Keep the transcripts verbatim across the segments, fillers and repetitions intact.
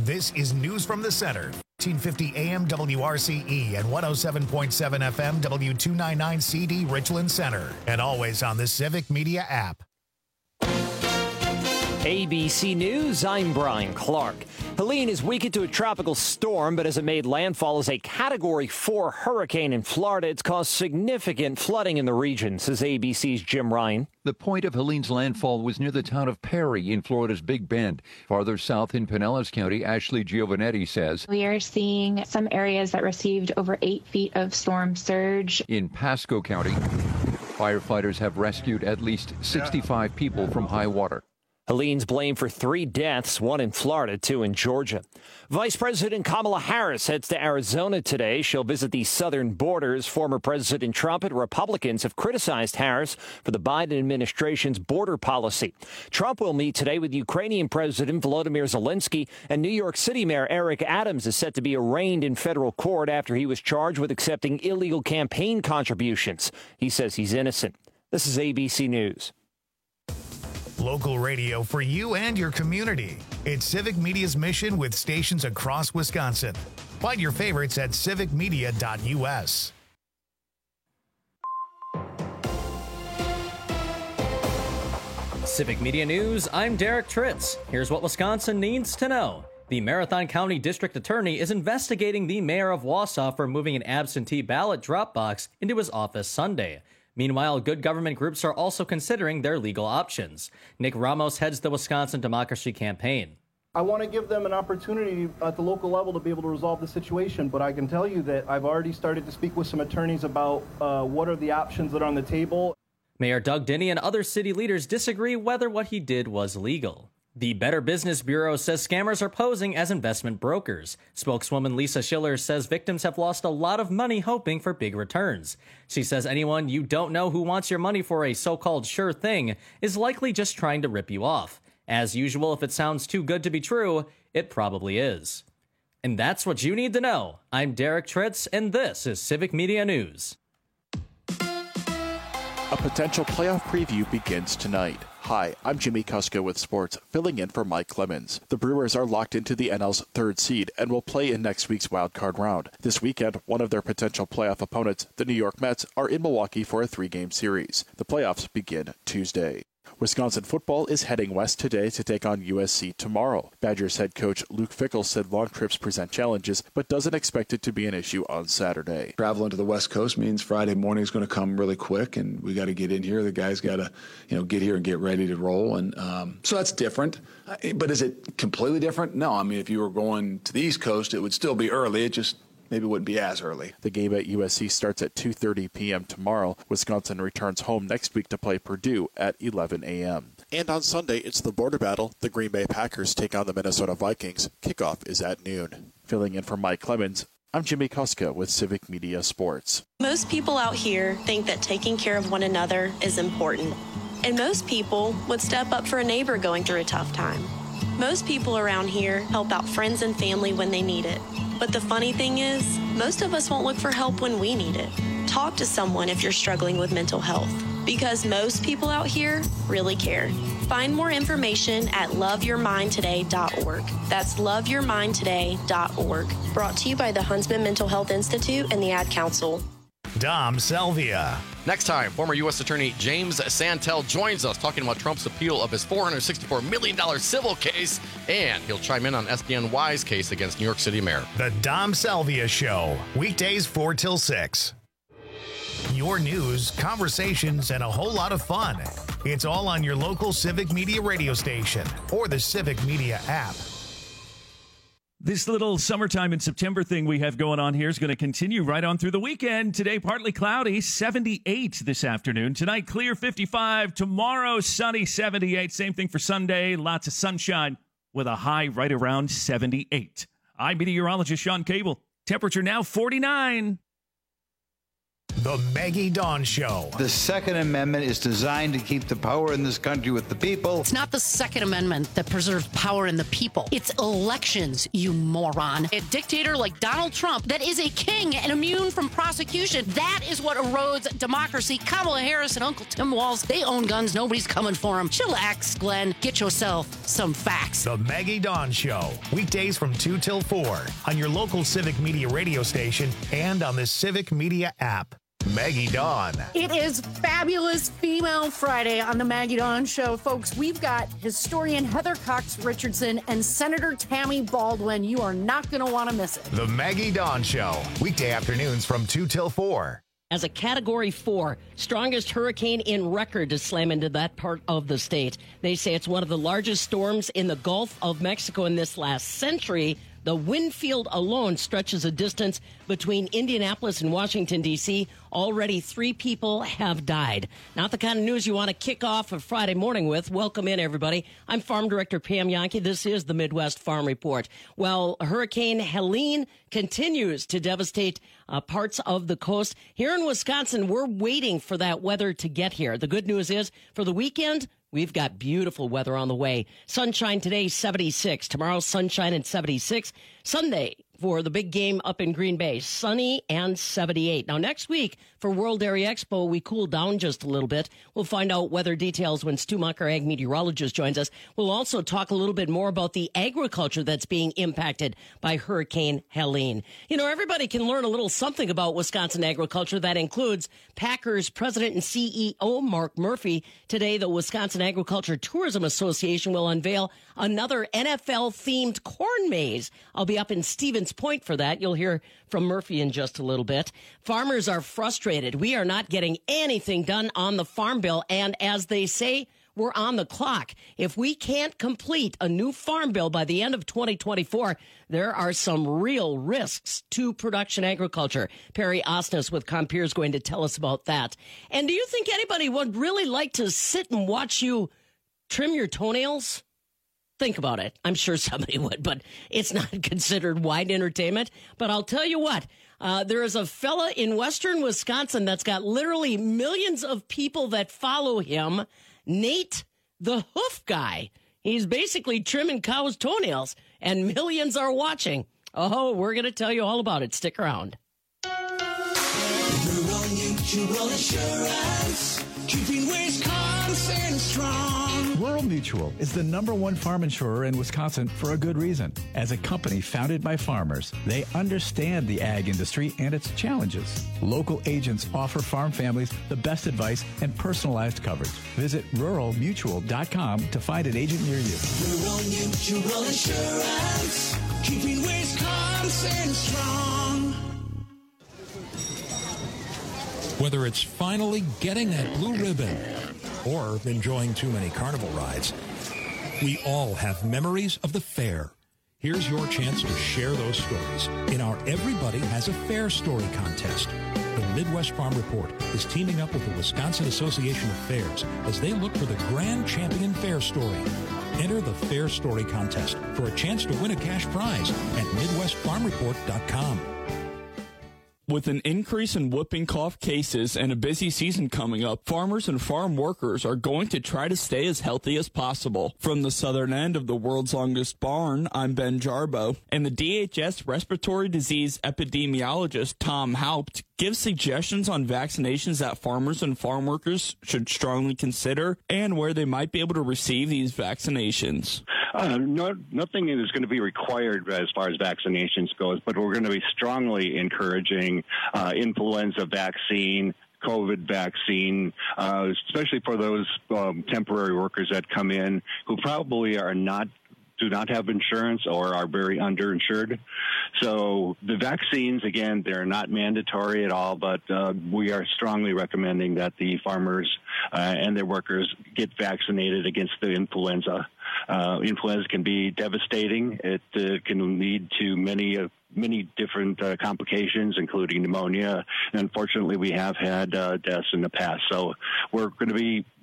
This is News from the Center. fifteen fifty A M W R C E and one oh seven point seven F M W two ninety-nine C D Richland Center. And always on the Civic Media app. A B C News, I'm Brian Clark. Helene is weakened to a tropical storm, but as it made landfall as a Category four hurricane in Florida, it's caused significant flooding in the region, says A B C's Jim Ryan. The point of Helene's landfall was near the town of Perry in Florida's Big Bend. Farther south in Pinellas County, Ashley Giovanetti says, we are seeing some areas that received over eight feet of storm surge. In Pasco County, firefighters have rescued at least sixty-five people from high water. Helene's blamed for three deaths, one in Florida, two in Georgia. Vice President Kamala Harris heads to Arizona today. She'll visit the southern borders. Former President Trump and Republicans have criticized Harris for the Biden administration's border policy. Trump will meet today with Ukrainian President Volodymyr Zelensky, and New York City Mayor Eric Adams is set to be arraigned in federal court after he was charged with accepting illegal campaign contributions. He says he's innocent. This is A B C News. Local radio for you and your community. It's Civic Media's mission with stations across Wisconsin. Find your favorites at civic media dot U S. Civic Media News, I'm Derek Tritz. Here's what Wisconsin needs to know. The Marathon County District Attorney is investigating the mayor of Wausau for moving an absentee ballot drop box into his office Sunday. Meanwhile, good government groups are also considering their legal options. Nick Ramos heads the Wisconsin Democracy Campaign. I want to give them an opportunity at the local level to be able to resolve the situation, but I can tell you that I've already started to speak with some attorneys about uh, what are the options that are on the table. Mayor Doug Dinney and other city leaders disagree whether what he did was legal. The Better Business Bureau says scammers are posing as investment brokers. Spokeswoman Lisa Schiller says victims have lost a lot of money hoping for big returns. She says anyone you don't know who wants your money for a so-called sure thing is likely just trying to rip you off. As usual, if it sounds too good to be true, it probably is. And that's what you need to know. I'm Derek Tritz, and this is Civic Media News. A potential playoff preview begins tonight. Hi, I'm Jimmy Kuska with sports, filling in for Mike Clemens. The Brewers are locked into the N L's third seed and will play in next week's wildcard round. This weekend, one of their potential playoff opponents, the New York Mets, are in Milwaukee for a three-game series. The playoffs begin Tuesday. Wisconsin football is heading west today to take on U S C tomorrow. Badgers head coach Luke Fickell said long trips present challenges, but doesn't expect it to be an issue on Saturday. Traveling to the West Coast means Friday morning is going to come really quick, and we got to get in here. The guys got to, you know, get here and get ready to roll, and um, so that's different. But is it completely different? No. I mean, if you were going to the East Coast, it would still be early. It just maybe wouldn't be as early. The game at U S C starts at two thirty p.m. tomorrow. Wisconsin returns home next week to play Purdue at eleven a.m. And on Sunday, it's the border battle. The Green Bay Packers take on the Minnesota Vikings. Kickoff is at noon. Filling in for Mike Clemens, I'm Jimmy Kuska with Civic Media Sports. Most people out here think that taking care of one another is important. And most people would step up for a neighbor going through a tough time. Most people around here help out friends and family when they need it. But the funny thing is, most of us won't look for help when we need it. Talk to someone if you're struggling with mental health, because most people out here really care. Find more information at love your mind today dot org. That's love your mind today dot org. Brought to you by the Huntsman Mental Health Institute and the Ad Council. Dom Selvia. Next time, former U S Attorney James Santel joins us talking about Trump's appeal of his four hundred sixty-four million dollars civil case, and he'll chime in on S D N Y's case against New York City Mayor. The Dom Selvia Show, weekdays four till six. Your news, conversations, and a whole lot of fun. It's all on your local Civic Media radio station or the Civic Media app. This little summertime in September thing we have going on here is going to continue right on through the weekend. Today, partly cloudy, seventy-eight this afternoon. Tonight, clear, fifty-five. Tomorrow, sunny, seventy-eight. Same thing for Sunday. Lots of sunshine with a high right around seventy-eight. I'm meteorologist Sean Cable. Temperature now forty-nine. The Maggie Dawn Show. The Second Amendment is designed to keep the power in this country with the people. It's not the Second Amendment that preserves power in the people. It's elections, you moron. A dictator like Donald Trump that is a king and immune from prosecution. That is what erodes democracy. Kamala Harris and Uncle Tim Walz, they own guns. Nobody's coming for them. Chillax, Glenn. Get yourself some facts. The Maggie Dawn Show. Weekdays from two till four on your local Civic Media radio station and on the Civic Media app. Maggie Dawn. It is Fabulous Female Friday on the Maggie Dawn Show. Folks, we've got historian Heather Cox Richardson and Senator Tammy Baldwin. You are not going to want to miss it. The Maggie Dawn Show. Weekday afternoons from two till four. As a Category four, strongest hurricane in record to slam into that part of the state. They say it's one of the largest storms in the Gulf of Mexico in this last century. The wind field alone stretches a distance between Indianapolis and Washington, D C. Already three people have died. Not the kind of news you want to kick off a Friday morning with. Welcome in, everybody. I'm Farm Director Pam Yankee. This is the Midwest Farm Report. Well, Hurricane Helene continues to devastate uh, parts of the coast. Here in Wisconsin, we're waiting for that weather to get here. The good news is, for the weekend, we've got beautiful weather on the way. Sunshine today, seventy-six. Tomorrow, sunshine and seventy-six. Sunday, for the big game up in Green Bay, sunny and seventy-eight. Now, next week for World Dairy Expo, we cool down just a little bit. We'll find out weather details when Stu Muck, our ag meteorologist, joins us. We'll also talk a little bit more about the agriculture that's being impacted by Hurricane Helene. You know, everybody can learn a little something about Wisconsin agriculture. That includes Packers president and C E O Mark Murphy. Today, the Wisconsin Agriculture Tourism Association will unveil another N F L-themed corn maze. I'll be up in Stevens Point for that. You'll hear from Murphy in just a little bit. Farmers are frustrated. We are not getting anything done on the Farm Bill, and as they say, we're on the clock. If we can't complete a new Farm Bill by the end of twenty twenty-four, there are some real risks to production agriculture. Perry Osnes with Compeer is going to tell us about that. And do you think anybody would really like to sit and watch you trim your toenails? Think about it. I'm sure somebody would, but it's not considered wide entertainment. But I'll tell you what, uh, there is a fella in western Wisconsin that's got literally millions of people that follow him, Nate the Hoof Guy. He's basically trimming cows' toenails, and millions are watching. Oh, we're going to tell you all about it. Stick around. Rural Mutual Insurance, keeping Wisconsin strong. Rural Mutual is the number one farm insurer in Wisconsin for a good reason. As a company founded by farmers, they understand the ag industry and its challenges. Local agents offer farm families the best advice and personalized coverage. Visit rural mutual dot com to find an agent near you. Rural Mutual Insurance, keeping Wisconsin strong. Whether it's finally getting that blue ribbon or enjoying too many carnival rides, we all have memories of the fair. Here's your chance to share those stories in our Everybody Has a Fair Story contest. The Midwest Farm Report is teaming up with the Wisconsin Association of Fairs as they look for the grand champion fair story. Enter the Fair Story contest for a chance to win a cash prize at midwest farm report dot com. With an increase in whooping cough cases and a busy season coming up, farmers and farm workers are going to try to stay as healthy as possible. From the southern end of the world's longest barn, I'm Ben Jarbo, and the D H S respiratory disease epidemiologist Tom Haupt gives suggestions on vaccinations that farmers and farm workers should strongly consider and where they might be able to receive these vaccinations. Uh, no, nothing is going to be required as far as vaccinations goes, but we're going to be strongly encouraging uh, influenza vaccine, COVID vaccine, uh, especially for those um, temporary workers that come in who probably are not do not have insurance or are very underinsured. So the vaccines, again, they're not mandatory at all, but uh, we are strongly recommending that the farmers uh, and their workers get vaccinated against the influenza. Uh, influenza can be devastating. It uh, can lead to many uh, many different uh, complications, including pneumonia. And unfortunately, we have had uh, deaths in the past. So we're going to be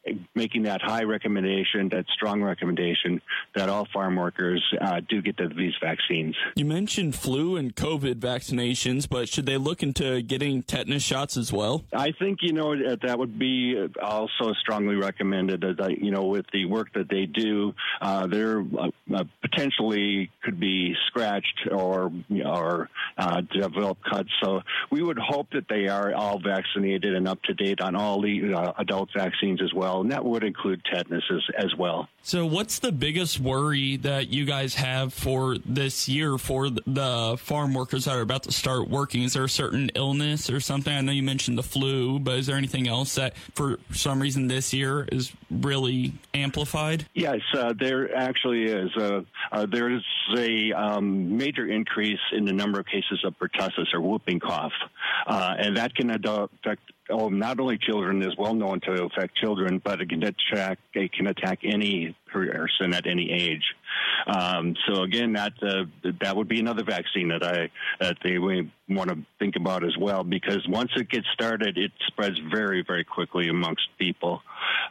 making that high recommendation, that strong recommendation that all farm workers uh, do get the, these vaccines. You mentioned flu and COVID vaccinations, but should they look into getting tetanus shots as well? I think, you know, that would be also strongly recommended. That, you know, with the work that they do, uh, they're uh, potentially could be scratched or, or uh, develop cuts. So we would hope that they are all vaccinated and up to date on all the uh, adult vaccines as well. And that would include tetanus as, as well. So what's the biggest worry that you guys have for this year for the farm workers that are about to start working? Is there a certain illness or something? I know you mentioned the flu, but is there anything else that for some reason this year is really amplified? Yes, uh, there actually is. Uh, uh, there is a um, major increase in the number of cases of pertussis or whooping cough, uh, and that can affect Oh, not only children, is well known to affect children, but it can attack, it can attack any person at any age. Um, so again, that uh, that would be another vaccine that I that they want to think about as well, because once it gets started, it spreads very, very quickly amongst people.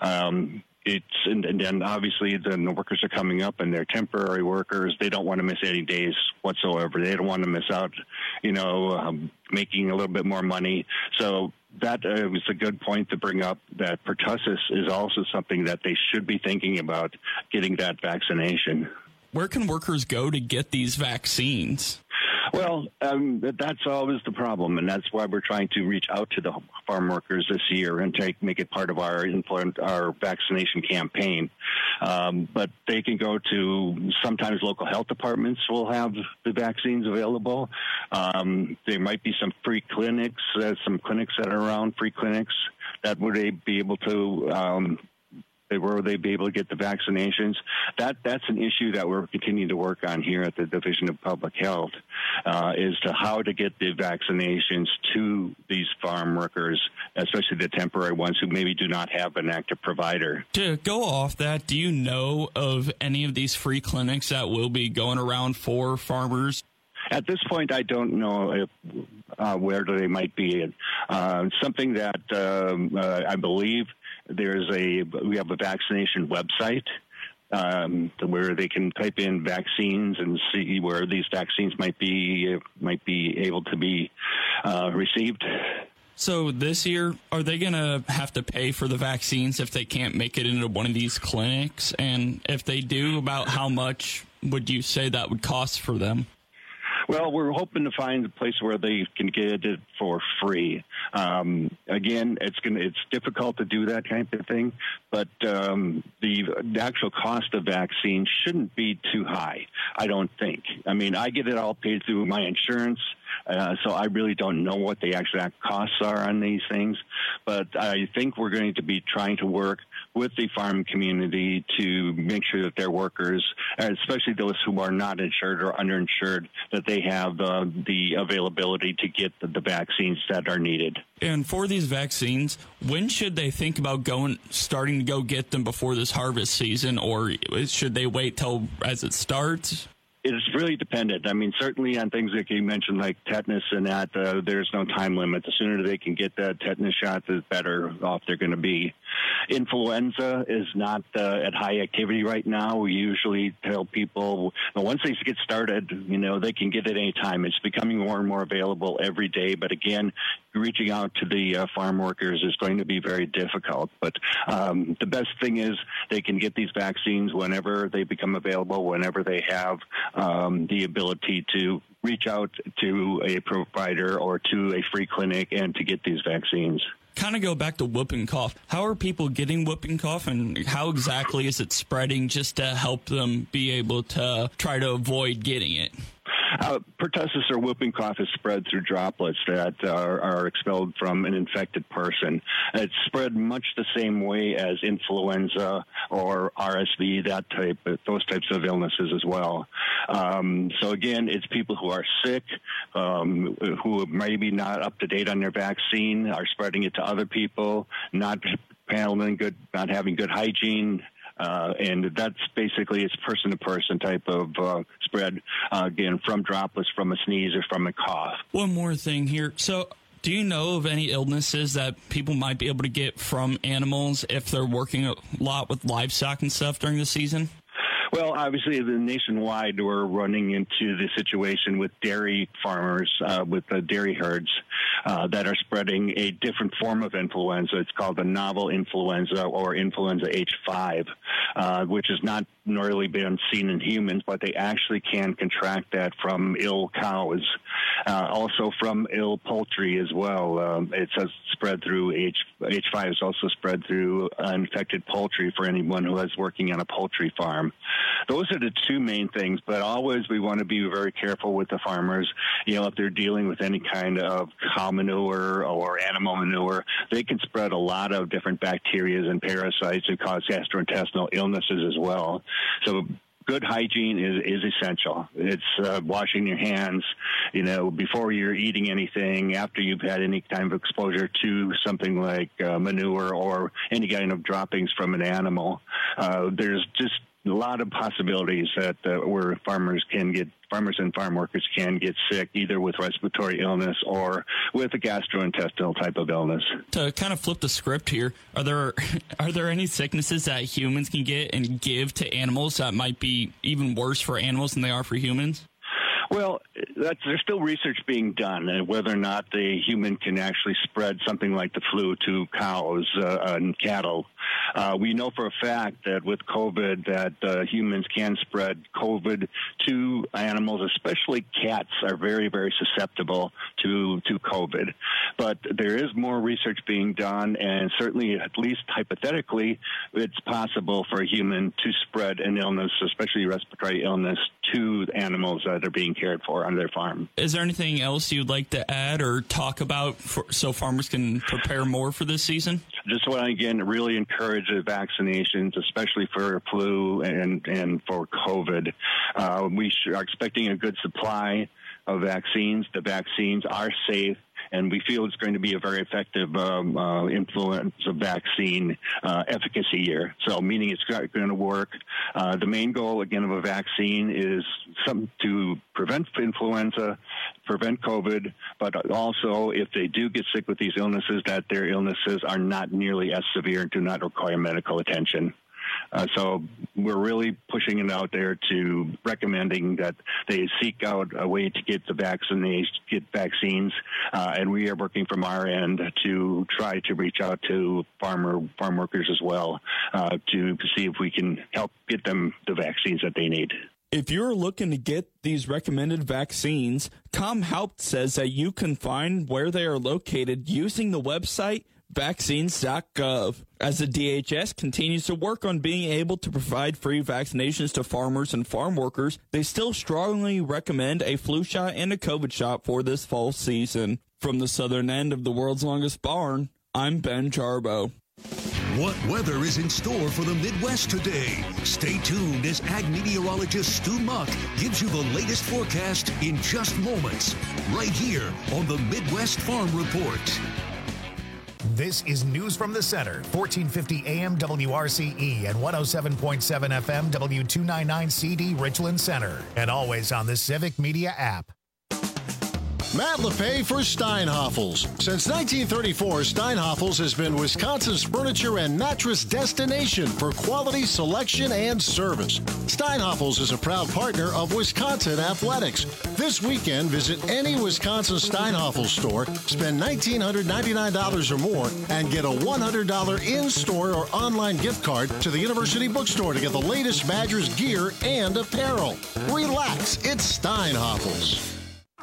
Um, It's and, and then obviously the workers are coming up and they're temporary workers. They don't want to miss any days whatsoever. They don't want to miss out, you know, um, making a little bit more money. So that uh, was a good point to bring up, that pertussis is also something that they should be thinking about getting that vaccination. Where can workers go to get these vaccines? Well, um, that's always the problem, and that's why we're trying to reach out to the farm workers this year and take make it part of our our vaccination campaign. Um, but they can go to, sometimes local health departments will have the vaccines available. Um, there might be some free clinics, uh, some clinics that are around, free clinics that would be able to um, where they'd be able to get the vaccinations. That that's an issue that we're continuing to work on here at the Division of Public Health, uh, is to how to get the vaccinations to these farm workers, especially the temporary ones who maybe do not have an active provider. To go off that, do you know of any of these free clinics that will be going around for farmers? At this point, I don't know if, uh, where they might be. Uh, something that um, uh, I believe there's a we have a vaccination website um, where they can type in vaccines and see where these vaccines might be might be able to be uh, received. So this year, are they going to have to pay for the vaccines if they can't make it into one of these clinics? And if they do, about how much would you say that would cost for them? Well, we're hoping to find a place where they can get it for free. Um, again, it's going it's difficult to do that kind of thing, but um, the, the actual cost of vaccine shouldn't be too high, I don't think. I mean, I get it all paid through my insurance, uh, so I really don't know what the exact costs are on these things, but I think we're going to be trying to work with the farm community to make sure that their workers, especially those who are not insured or underinsured, that they have uh, the availability to get the, the vaccines that are needed. And for these vaccines, when should they think about going, starting to go get them before this harvest season, or should they wait till as it starts? It's really dependent. I mean, certainly on things like you mentioned, like tetanus and that, uh, there's no time limit. The sooner they can get that tetanus shot, the better off they're going to be. Influenza is not uh, at high activity right now. We usually tell people, well, once they get started, you know, they can get it any time. It's becoming more and more available every day. But again, reaching out to the uh, farm workers is going to be very difficult. But um, the best thing is they can get these vaccines whenever they become available, whenever they have um, the ability to reach out to a provider or to a free clinic and to get these vaccines. Kind of go back to whooping cough. How are people getting whooping cough, and how exactly is it spreading, just to help them be able to try to avoid getting it? Uh, pertussis or whooping cough is spread through droplets that are, are expelled from an infected person. It's spread much the same way as influenza or R S V, that type, those types of illnesses as well. Um, so again, it's people who are sick, um, who maybe not up to date on their vaccine, are spreading it to other people, not handling good, not having good hygiene. Uh, and that's basically, it's person-to-person type of uh, spread, uh, again, from droplets, from a sneeze, or from a cough. One more thing here. So Do you know of any illnesses that people might be able to get from animals if they're working a lot with livestock and stuff during the season? Well, obviously, the nationwide, we're running into the situation with dairy farmers, uh, with the dairy herds uh, that are spreading a different form of influenza. It's called the novel influenza or influenza H five, uh, which has not really been seen in humans, but they actually can contract that from ill cows, uh, also from ill poultry as well. Um, it's uh, spread through H H five is also spread through uh, infected poultry for anyone who is working on a poultry farm. Those are the two main things, but always we want to be very careful with the farmers. You know, if they're dealing with any kind of cow manure or animal manure, they can spread a lot of different bacteria and parasites and cause gastrointestinal illnesses as well. So good hygiene is, is essential. It's uh, washing your hands, you know, before you're eating anything, after you've had any kind of exposure to something like uh, manure or any kind of droppings from an animal. Uh, there's just a lot of possibilities that uh, where farmers can get farmers and farm workers can get sick either with respiratory illness or with a gastrointestinal type of illness. To kind of flip the script here, are there are there any sicknesses that humans can get and give to animals that might be even worse for animals than they are for humans? Well, that's, there's still research being done on whether or not the human can actually spread something like the flu to cows uh, and cattle. Uh, we know for a fact that with COVID that uh, humans can spread COVID to animals, especially cats are very, very susceptible to, to COVID. But there is more research being done, and certainly, at least hypothetically, it's possible for a human to spread an illness, especially respiratory illness, to animals that are being cared for on their farm. Is there anything else you'd like to add or talk about for, so farmers can prepare more for this season? Just want to, again, really encourage the vaccinations, especially for flu and, and for COVID. Uh, we are expecting a good supply of vaccines. The vaccines are safe, and we feel it's going to be a very effective um, uh, influenza vaccine uh, efficacy year. So, meaning it's going to work. Uh, the main goal, again, of a vaccine is some, to prevent influenza, prevent COVID, but also if they do get sick with these illnesses, that their illnesses are not nearly as severe and do not require medical attention. Uh, so we're really pushing it out there to recommending that they seek out a way to get the vaccination, get vaccines, uh, and we are working from our end to try to reach out to farmer farm workers as well uh, to see if we can help get them the vaccines that they need. If you're looking to get these recommended vaccines, ComHelp says that you can find where they are located using the website vaccines dot gov. As the D H S continues to work on being able to provide free vaccinations to farmers and farm workers, they still strongly recommend a flu shot and a COVID shot for this fall season. From the southern end of the world's longest barn, I'm Ben Jarbo. What weather is in store for the Midwest today? Stay tuned as ag meteorologist Stu Muck gives you the latest forecast in just moments, right here on the Midwest Farm Report. This is News from the Center, fourteen fifty A M W R C E and one oh seven point seven F M W two ninety-nine C D Richland Center, and always on the Civic Media app. Matt LePay for Steinhoffels. Since nineteen thirty-four, Steinhoffels has been Wisconsin's furniture and mattress destination for quality selection and service. Steinhoffels is a proud partner of Wisconsin Athletics. This weekend, visit any Wisconsin Steinhoffels store, spend one thousand nine hundred ninety-nine dollars or more, and get a one hundred dollars in-store or online gift card to the University Bookstore to get the latest Badgers gear and apparel. Relax, it's Steinhoffels.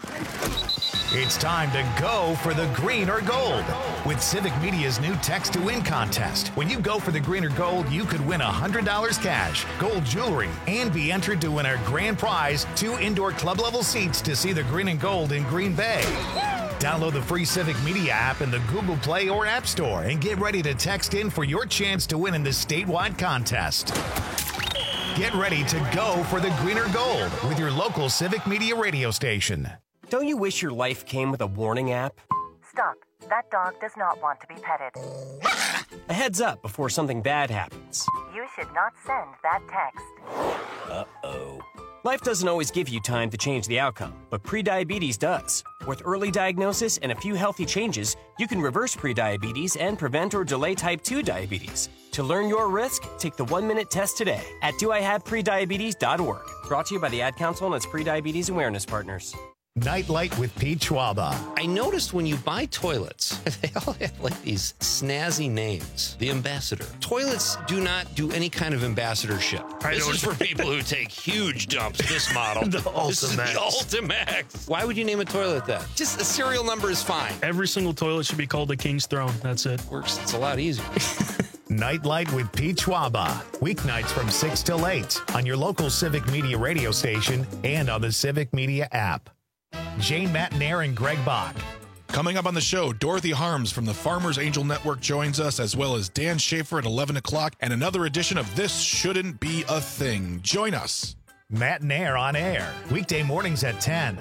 It's time to go for the green or gold with Civic Media's new Text to Win contest. When you go for the green or gold, you could win one hundred dollars cash, gold jewelry, and be entered to win our grand prize, two indoor club-level seats to see the green and gold in Green Bay. Download the free Civic Media app in the Google Play or App Store and get ready to text in for your chance to win in this statewide contest. Get ready to go for the green or gold with your local Civic Media radio station. Don't you wish your life came with a warning app? Stop. That dog does not want to be petted. A heads up before something bad happens. You should not send that text. Uh-oh. Life doesn't always give you time to change the outcome, but prediabetes does. With early diagnosis and a few healthy changes, you can reverse prediabetes and prevent or delay type two diabetes. To learn your risk, take the one-minute test today at do I have prediabetes dot org. Brought to you by the Ad Council and its prediabetes awareness partners. Nightlight with Pete Schwaba. I noticed when you buy toilets, they all have like these snazzy names. The Ambassador. Toilets do not do any kind of ambassadorship. I this don't- is for people who take huge dumps. This model. The This is the Ultimax. Ultimax. Why would you name a toilet that? Just the serial number is fine. Every single toilet should be called the King's Throne. That's it. Works. It's a lot easier. Nightlight with Pete Schwaba. Weeknights from six till eight on your local Civic Media radio station and on the Civic Media app. Jane Matnair and Greg Bach. Coming up on the show, Dorothy Harms from the Farmers Angel Network joins us, as well as Dan Schaefer at eleven o'clock, and another edition of This Shouldn't Be a Thing. Join us. Matnair on air, weekday mornings at ten.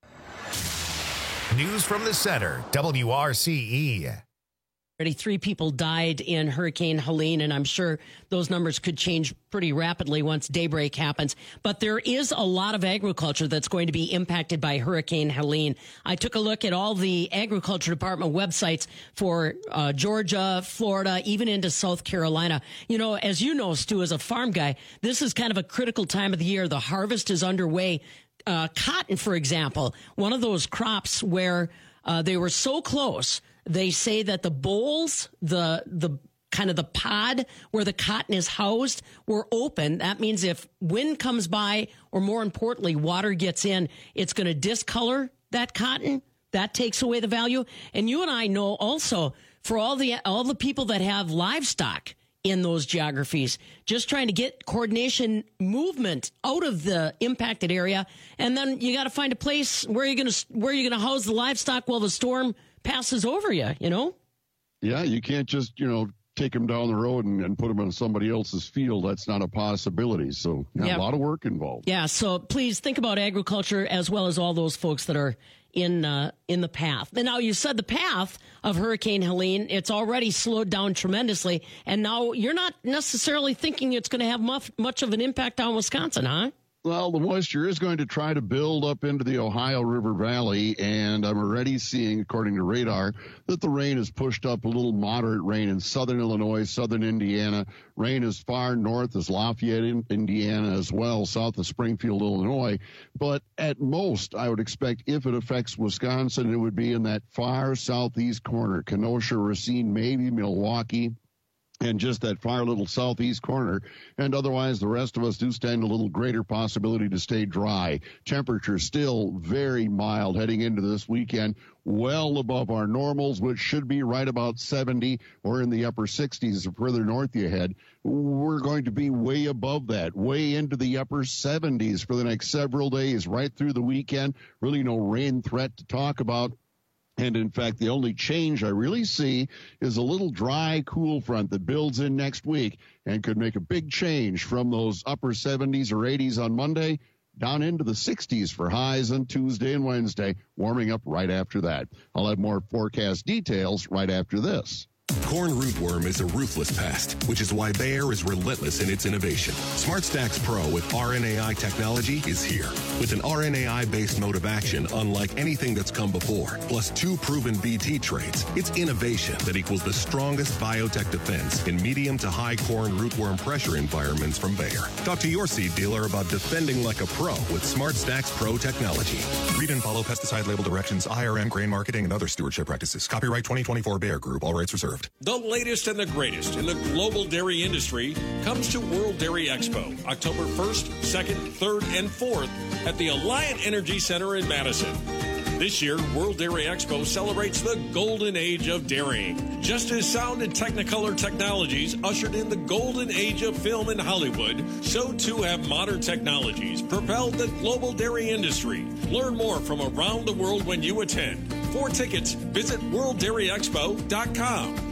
News from the center, W R C E. Already three people died in Hurricane Helene, and I'm sure those numbers could change pretty rapidly once daybreak happens. But there is a lot of agriculture that's going to be impacted by Hurricane Helene. I took a look at all the agriculture department websites for uh, Georgia, Florida, even into South Carolina. You know, as you know, Stu, as a farm guy, this is kind of a critical time of the year. The harvest is underway. Uh, cotton, for example, one of those crops where uh, they were so close. They say that the bolls, the the kind of the pod where the cotton is housed, were open. That means if wind comes by, or more importantly, water gets in, it's going to discolor that cotton. That takes away the value. And you and I know also, for all the all the people that have livestock in those geographies, just trying to get coordination movement out of the impacted area, and then you got to find a place where you're going to where you're going to house the livestock while the storm passes over you, you know? Yeah, you can't just, you know, take them down the road and, and put them in somebody else's field. That's not a possibility. So yeah, Yeah. a lot of work involved. Yeah, so please think about agriculture as well as all those folks that are in uh, in the path. And now you said the path of Hurricane Helene, it's already slowed down tremendously, and now you're not necessarily thinking it's going to have much, much of an impact on Wisconsin, huh? Well, the moisture is going to try to build up into the Ohio River Valley, and I'm already seeing, according to radar, that the rain has pushed up a little moderate rain in southern Illinois, southern Indiana. Rain as far north as Lafayette, Indiana, as well, south of Springfield, Illinois. But at most, I would expect if it affects Wisconsin, it would be in that far southeast corner, Kenosha, Racine, maybe Milwaukee, and just that far little southeast corner. And otherwise, the rest of us do stand a little greater possibility to stay dry. Temperature still very mild heading into this weekend, well above our normals, which should be right about seventy or in the upper sixties the further north you head. We're going to be way above that, way into the upper seventies for the next several days, right through the weekend. Really no rain threat to talk about. And, in fact, the only change I really see is a little dry, cool front that builds in next week and could make a big change from those upper seventies or eighties on Monday down into the sixties for highs on Tuesday and Wednesday, warming up right after that. I'll have more forecast details right after this. Corn rootworm is a ruthless pest, which is why Bayer is relentless in its innovation. SmartStax Pro with R N A I technology is here. With an R N A I-based mode of action unlike anything that's come before, plus two proven B T traits, it's innovation that equals the strongest biotech defense in medium to high corn rootworm pressure environments from Bayer. Talk to your seed dealer about defending like a pro with SmartStax Pro technology. Read and follow pesticide label directions, I R M, grain marketing, and other stewardship practices. Copyright twenty twenty-four Bayer Group. All rights reserved. The latest and the greatest in the global dairy industry comes to World Dairy Expo, October first, second, third, and fourth at the Alliant Energy Center in Madison. This year, World Dairy Expo celebrates the golden age of dairying. Just as sound and Technicolor technologies ushered in the golden age of film in Hollywood, so too have modern technologies propelled the global dairy industry. Learn more from around the world when you attend. For tickets, visit world dairy expo dot com.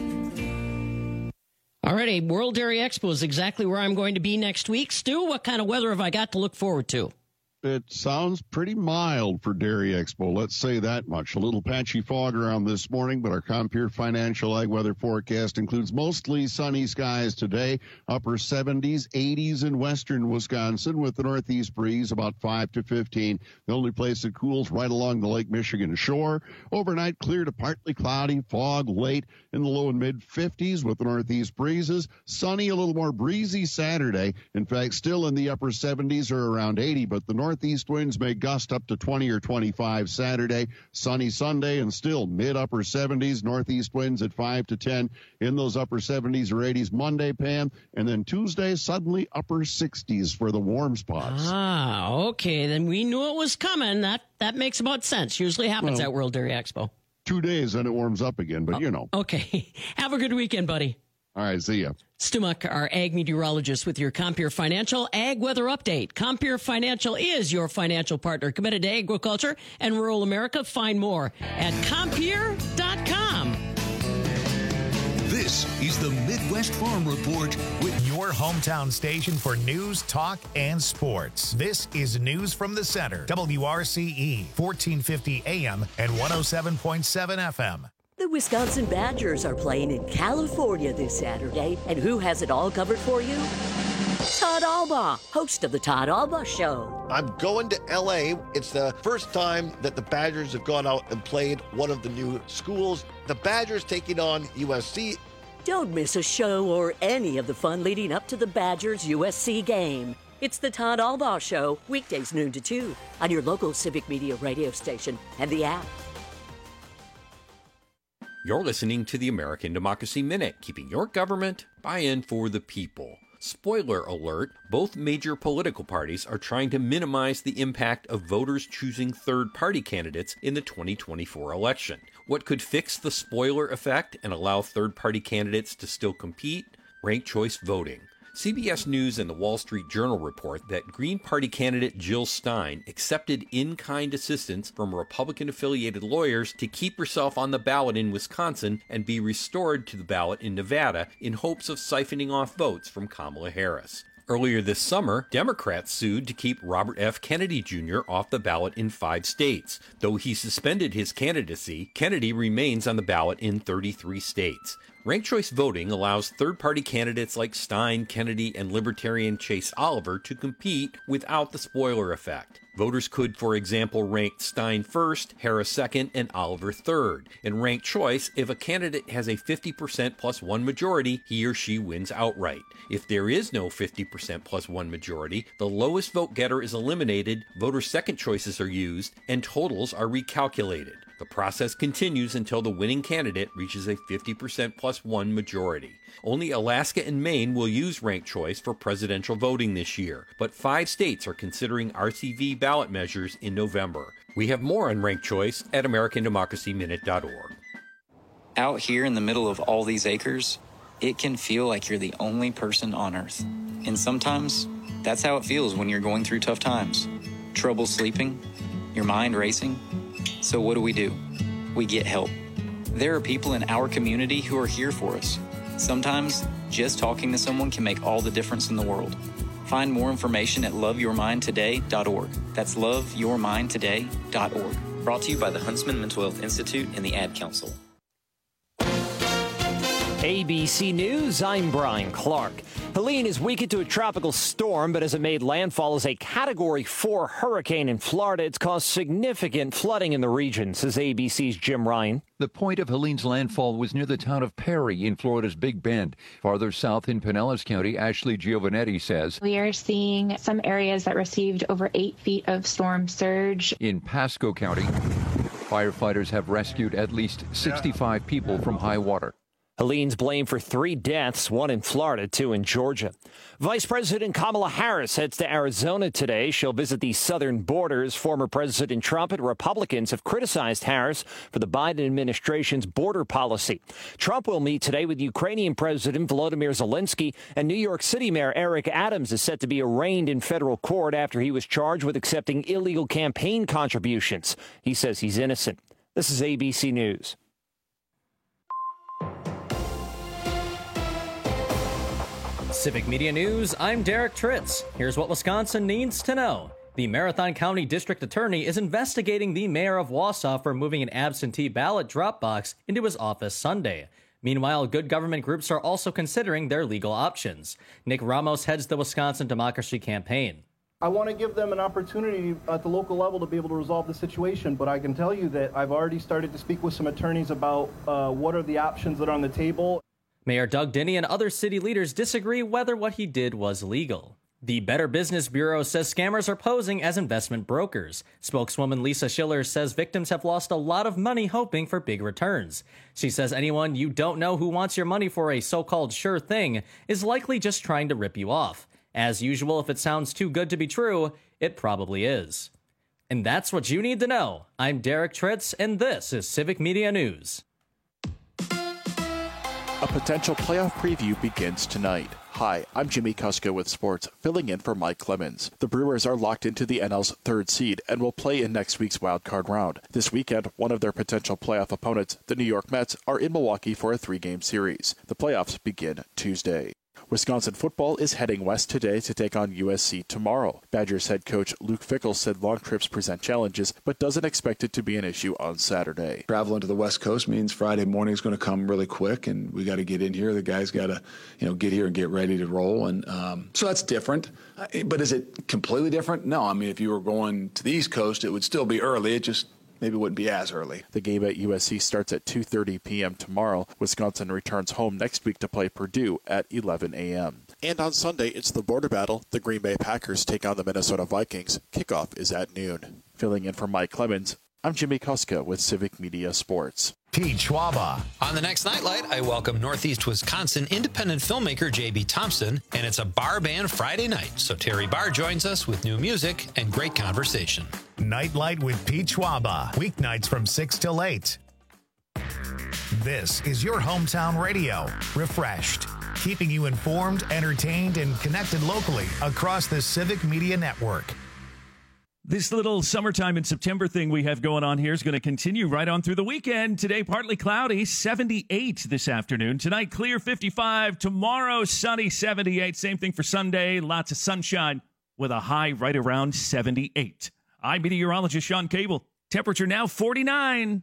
Alrighty, World Dairy Expo is exactly where I'm going to be next week. Stu, what kind of weather have I got to look forward to? It sounds pretty mild for Dairy Expo. Let's say that much. A little patchy fog around this morning, but our Compeer Financial Ag weather forecast includes mostly sunny skies today, upper seventies, eighties in western Wisconsin with the northeast breeze about five to fifteen. The only place it cools right along the Lake Michigan shore. Overnight clear to partly cloudy, fog late in the low and mid fifties with the northeast breezes. Sunny, a little more breezy Saturday. In fact, still in the upper seventies or around eighty, but the northeast winds may gust up to twenty or twenty-five Saturday. Sunny Sunday and still mid-upper seventies. Northeast winds at five to ten in those upper seventies or eighties Monday, Pam. And then Tuesday, suddenly upper sixties for the warm spots. Ah, okay. Then we knew it was coming. That that makes about sense. Usually happens Well, at World Dairy Expo. Two days and it warms up again, but you know. Okay. Have a good weekend, buddy. All right, see ya. Stu Muck, our ag meteorologist with your Compeer Financial Ag Weather Update. Compeer Financial is your financial partner committed to agriculture and rural America. Find more at Compeer dot com. This is the Midwest Farm Report with your hometown station for news, talk, and sports. This is News from the Center, W R C E, fourteen fifty A M and one oh seven point seven F M. The Wisconsin Badgers are playing in California this Saturday, and who has it all covered for you? Todd Albaugh, host of the Todd Albaugh Show. I'm going to L A. It's the first time that the Badgers have gone out and played one of the new schools. The Badgers taking on U S C. Don't miss a show or any of the fun leading up to the Badgers U S C game. It's the Todd Albaugh Show, weekdays noon to two, on your local Civic Media radio station and the app. You're listening to the American Democracy Minute, keeping your government buy-in for the people. Spoiler alert, both major political parties are trying to minimize the impact of voters choosing third-party candidates in the twenty twenty-four election. What could fix the spoiler effect and allow third-party candidates to still compete? Ranked choice voting. C B S News and the Wall Street Journal report that Green Party candidate Jill Stein accepted in-kind assistance from Republican-affiliated lawyers to keep herself on the ballot in Wisconsin and be restored to the ballot in Nevada in hopes of siphoning off votes from Kamala Harris. Earlier this summer, Democrats sued to keep Robert F. Kennedy Junior off the ballot in five states. Though he suspended his candidacy, Kennedy remains on the ballot in thirty-three states. Ranked choice voting allows third-party candidates like Stein, Kennedy, and Libertarian Chase Oliver to compete without the spoiler effect. Voters could, for example, rank Stein first, Harris second, and Oliver third. In ranked choice, if a candidate has a fifty percent plus one majority, he or she wins outright. If there is no fifty percent plus one majority, the lowest vote getter is eliminated, voters' second choices are used, and totals are recalculated. The process continues until the winning candidate reaches a fifty percent plus one majority. Only Alaska and Maine will use ranked choice for presidential voting this year, but five states are considering R C V ballot measures in November. We have more on ranked choice at American Democracy Minute dot org. Out here in the middle of all these acres, it can feel like you're the only person on Earth. And sometimes, that's how it feels when you're going through tough times. Trouble sleeping, your mind racing. So what do we do? We get help. There are people in our community who are here for us. Sometimes, just talking to someone can make all the difference in the world. Find more information at love your mind today dot org. That's love your mind today dot org. Brought to you by the Huntsman Mental Health Institute and the Ad Council. A B C News, I'm Brian Clark. Helene is weakened to a tropical storm, but as it made landfall as a Category four hurricane in Florida, it's caused significant flooding in the region, says A B C's Jim Ryan. The point of Helene's landfall was near the town of Perry in Florida's Big Bend. Farther south in Pinellas County, Ashley Giovanetti says, we are seeing some areas that received over eight feet of storm surge. In Pasco County, firefighters have rescued at least sixty-five people from high water. Helene's blamed for three deaths, one in Florida, two in Georgia. Vice President Kamala Harris heads to Arizona today. She'll visit the southern borders. Former President Trump and Republicans have criticized Harris for the Biden administration's border policy. Trump will meet today with Ukrainian President Volodymyr Zelensky, and New York City Mayor Eric Adams is set to be arraigned in federal court after he was charged with accepting illegal campaign contributions. He says he's innocent. This is A B C News. Civic Media News, I'm Derek Tritz. Here's what Wisconsin needs to know. The Marathon County District Attorney is investigating the mayor of Wausau for moving an absentee ballot drop box into his office Sunday. Meanwhile, good government groups are also considering their legal options. Nick Ramos heads the Wisconsin Democracy Campaign. I want to give them an opportunity at the local level to be able to resolve the situation, but I can tell you that I've already started to speak with some attorneys about uh, what are the options that are on the table. Mayor Doug Dinney and other city leaders disagree whether what he did was legal. The Better Business Bureau says scammers are posing as investment brokers. Spokeswoman Lisa Schiller says victims have lost a lot of money hoping for big returns. She says anyone you don't know who wants your money for a so-called sure thing is likely just trying to rip you off. As usual, if it sounds too good to be true, it probably is. And that's what you need to know. I'm Derek Tritz, and this is Civic Media News. A potential playoff preview begins tonight. Hi, I'm Jimmy Kuska with sports, filling in for Mike Clemens. The Brewers are locked into the N L's third seed and will play in next week's wildcard round. This weekend, one of their potential playoff opponents, the New York Mets, are in Milwaukee for a three-game series. The playoffs begin Tuesday. Wisconsin football is heading west today to take on U S C tomorrow. Badgers head coach Luke Fickell said long trips present challenges, but doesn't expect it to be an issue on Saturday. Traveling to the West Coast means Friday morning is going to come really quick, and we got to get in here. The guys got to, you know, get here and get ready to roll, and um, so that's different. But is it completely different? No. I mean, if you were going to the East Coast, it would still be early. It just maybe wouldn't be as early. The game at U S C starts at two thirty p.m. tomorrow. Wisconsin returns home next week to play Purdue at eleven a.m. And on Sunday, it's the border battle. The Green Bay Packers take on the Minnesota Vikings. Kickoff is at noon. Filling in for Mike Clemens, I'm Jimmy Kuska with Civic Media Sports. Pete Schwaba. On the next Nightlight, I welcome Northeast Wisconsin independent filmmaker J B Thompson, and it's a bar band Friday night, so Terry Barr joins us with new music and great conversation. Nightlight with Pete Schwaba, weeknights from six till eight. This is your hometown radio, refreshed, keeping you informed, entertained, and connected locally across the Civic Media Network. This little summertime in September thing we have going on here is going to continue right on through the weekend. Today, partly cloudy, seventy-eight this afternoon. Tonight, clear, fifty-five. Tomorrow, sunny, seventy-eight. Same thing for Sunday. Lots of sunshine with a high right around seventy-eight. I'm meteorologist Sean Cable. Temperature now forty-nine.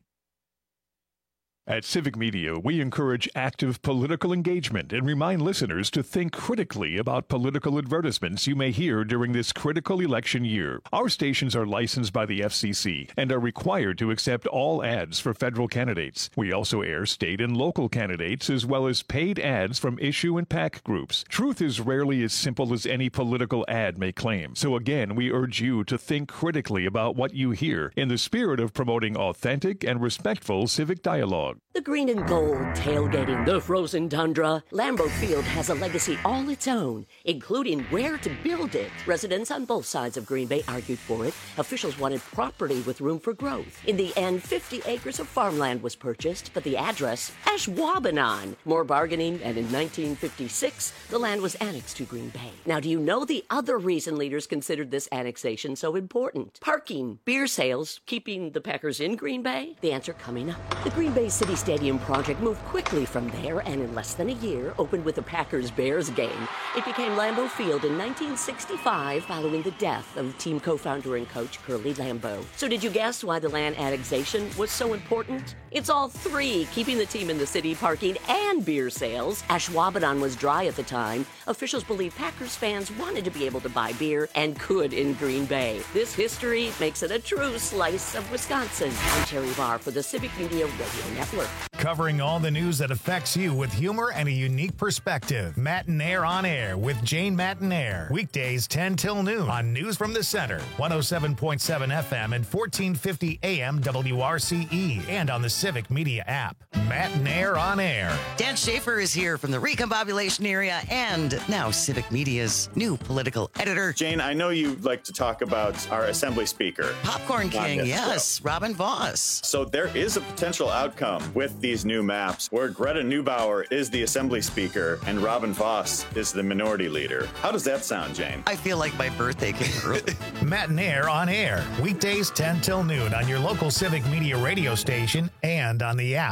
At Civic Media, we encourage active political engagement and remind listeners to think critically about political advertisements you may hear during this critical election year. Our stations are licensed by the F C C and are required to accept all ads for federal candidates. We also air state and local candidates as well as paid ads from issue and PAC groups. Truth is rarely as simple as any political ad may claim. So again, we urge you to think critically about what you hear in the spirit of promoting authentic and respectful civic dialogue. The green and gold tailgating the frozen tundra. Lambeau Field has a legacy all its own, including where to build it. Residents on both sides of Green Bay argued for it. Officials wanted property with room for growth. In the end, fifty acres of farmland was purchased, but the address, Ashwaubenon. More bargaining, and in nineteen fifty-six, the land was annexed to Green Bay. Now, do you know the other reason leaders considered this annexation so important? Parking, beer sales, keeping the Packers in Green Bay? The answer coming up. The Green Bay City Stadium project moved quickly from there and in less than a year opened with the Packers-Bears game. It became Lambeau Field in nineteen sixty-five following the death of team co-founder and coach Curly Lambeau. So did you guess why the land annexation was so important? It's all three, keeping the team in the city, parking, and beer sales. Ashwaubenon was dry at the time. Officials believe Packers fans wanted to be able to buy beer and could in Green Bay. This history makes it a true slice of Wisconsin. I'm Terry Barr for the Civic Media Radio Network. Covering all the news that affects you with humor and a unique perspective. Mattinaire on Air with Jane Mattinaire. Weekdays ten till noon on News from the Center. one oh seven point seven F M and fourteen fifty A M W R C E and on the Civic Media app. Mattinaire on Air. Dan Schaefer is here from the Recombobulation area and now Civic Media's new political editor. Jane, I know you like to talk about our Assembly Speaker. Popcorn King, yes, show. Robin Voss. So there is a potential outcome with these new maps where Greta Neubauer is the Assembly Speaker and Robin Voss is the Minority Leader. How does that sound, Jane? I feel like my birthday came early. Mattinaire on Air. Weekdays ten till noon on your local Civic Media radio station and on the app.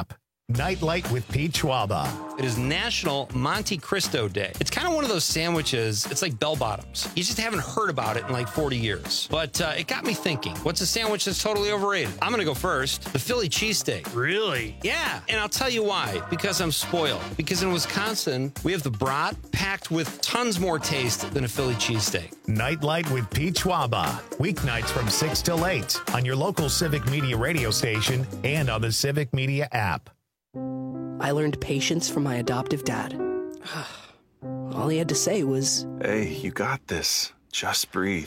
Nightlight with Pete Schwaba. It is National Monte Cristo Day. It's kind of one of those sandwiches, it's like bell bottoms. You just haven't heard about it in like forty years. But uh, it got me thinking, what's a sandwich that's totally overrated? I'm going to go first. The Philly cheesesteak. Really? Yeah, and I'll tell you why. Because I'm spoiled. Because in Wisconsin, we have the brat packed with tons more taste than a Philly cheesesteak. Nightlight with Pete Schwaba. Weeknights from six till eight on your local Civic Media radio station and on the Civic Media app. I learned patience from my adoptive dad. All he had to say was, "Hey, you got this. Just breathe."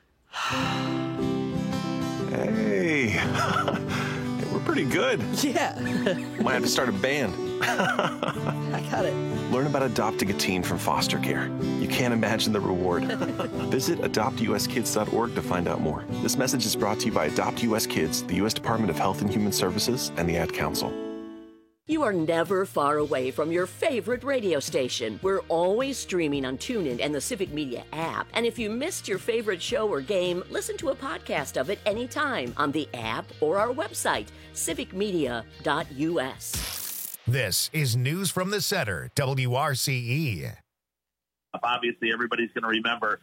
Hey. Hey, we're pretty good. Yeah. Might have to start a band. I got it. Learn about adopting a teen from foster care. You can't imagine the reward. Visit adopt u s kids dot org to find out more. This message is brought to you by Adopt U S Kids, the U S Department of Health and Human Services, and the Ad Council. You are never far away from your favorite radio station. We're always streaming on TuneIn and the Civic Media app. And if you missed your favorite show or game, listen to a podcast of it anytime on the app or our website, civic media dot u s. This is News from the Center, W R C E. Obviously, everybody's going to remember.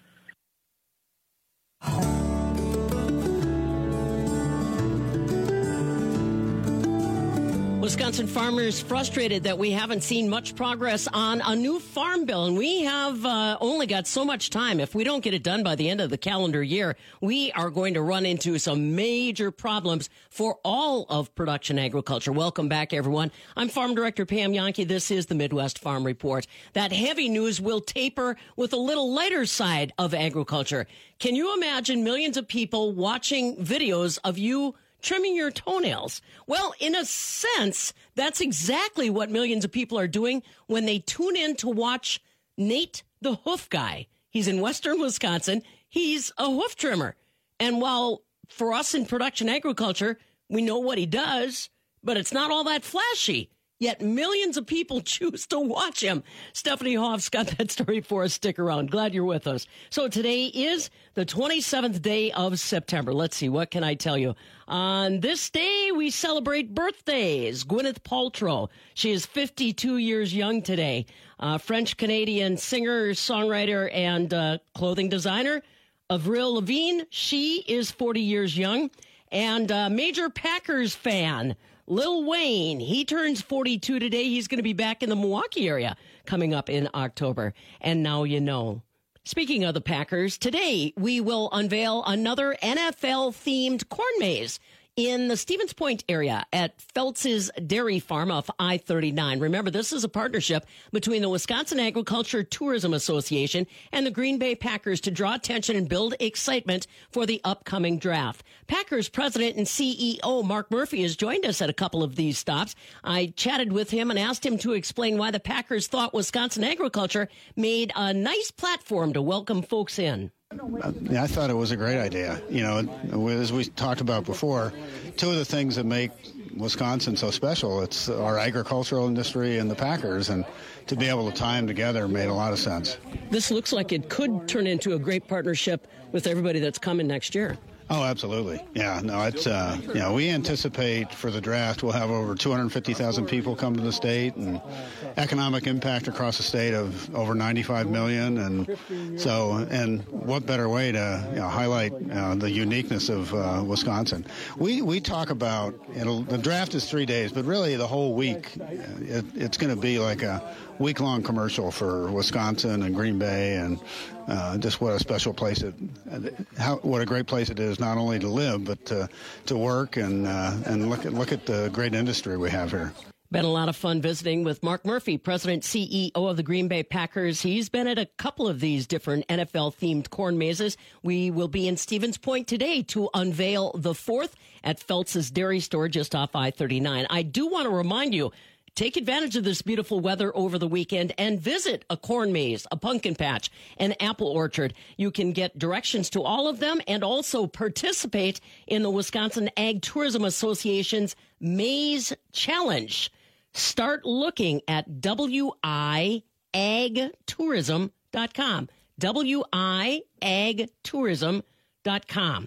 Wisconsin farmers frustrated that we haven't seen much progress on a new farm bill, and we have uh, only got so much time. If we don't get it done by the end of the calendar year, we are going to run into some major problems for all of production agriculture. Welcome back, everyone. I'm Farm Director Pam Yankee. This is the Midwest Farm Report. That heavy news will taper with a little lighter side of agriculture. Can you imagine millions of people watching videos of you trimming your toenails? Well, in a sense, that's exactly what millions of people are doing when they tune in to watch Nate the Hoof Guy. He's in western Wisconsin. He's a hoof trimmer. And while for us in production agriculture, we know what he does, but it's not all that flashy. Yet millions of people choose to watch him. Stephanie Hoff's got that story for us. Stick around. Glad you're with us. So today is the twenty-seventh day of September. Let's see, what can I tell you? On this day, we celebrate birthdays. Gwyneth Paltrow. She is fifty-two years young today. Uh, French-Canadian singer, songwriter, and uh, clothing designer. Avril Lavigne, she is forty years young. And uh, major Packers fan, Lil Wayne, he turns forty-two today. He's going to be back in the Milwaukee area coming up in October. And now you know. Speaking of the Packers, today we will unveil another N F L-themed corn maze in the Stevens Point area at Feltz's Dairy Farm off I thirty-nine. Remember, this is a partnership between the Wisconsin Agriculture Tourism Association and the Green Bay Packers to draw attention and build excitement for the upcoming draft. Packers president and C E O Mark Murphy has joined us at a couple of these stops. I chatted with him and asked him to explain why the Packers thought Wisconsin agriculture made a nice platform to welcome folks in. Yeah, I thought it was a great idea. You know, as we talked about before, two of the things that make Wisconsin so special, it's our agricultural industry and the Packers, and to be able to tie them together made a lot of sense. This looks like it could turn into a great partnership with everybody that's coming next year. Oh, absolutely. Yeah, no, it's, uh, you know, we anticipate for the draft we'll have over two hundred fifty thousand people come to the state and economic impact across the state of over ninety-five million. And so, and what better way to you know, highlight uh, the uniqueness of uh, Wisconsin? We we talk about, it'll, the draft is three days, but really the whole week, it, it's going to be like a week-long commercial for Wisconsin and Green Bay, and uh, just what a special place it, how what a great place it is, not only to live but to, to work and uh, and look at look at the great industry we have here. Been a lot of fun visiting with Mark Murphy, President C E O of the Green Bay Packers. He's been at a couple of these different N F L-themed corn mazes. We will be in Stevens Point today to unveil the fourth at Feltz's Dairy Store just off I thirty-nine. I do want to remind you, take advantage of this beautiful weather over the weekend and visit a corn maze, a pumpkin patch, an apple orchard. You can get directions to all of them and also participate in the Wisconsin Ag Tourism Association's Maze Challenge. Start looking at W I ag tourism dot com. W I ag tourism dot com.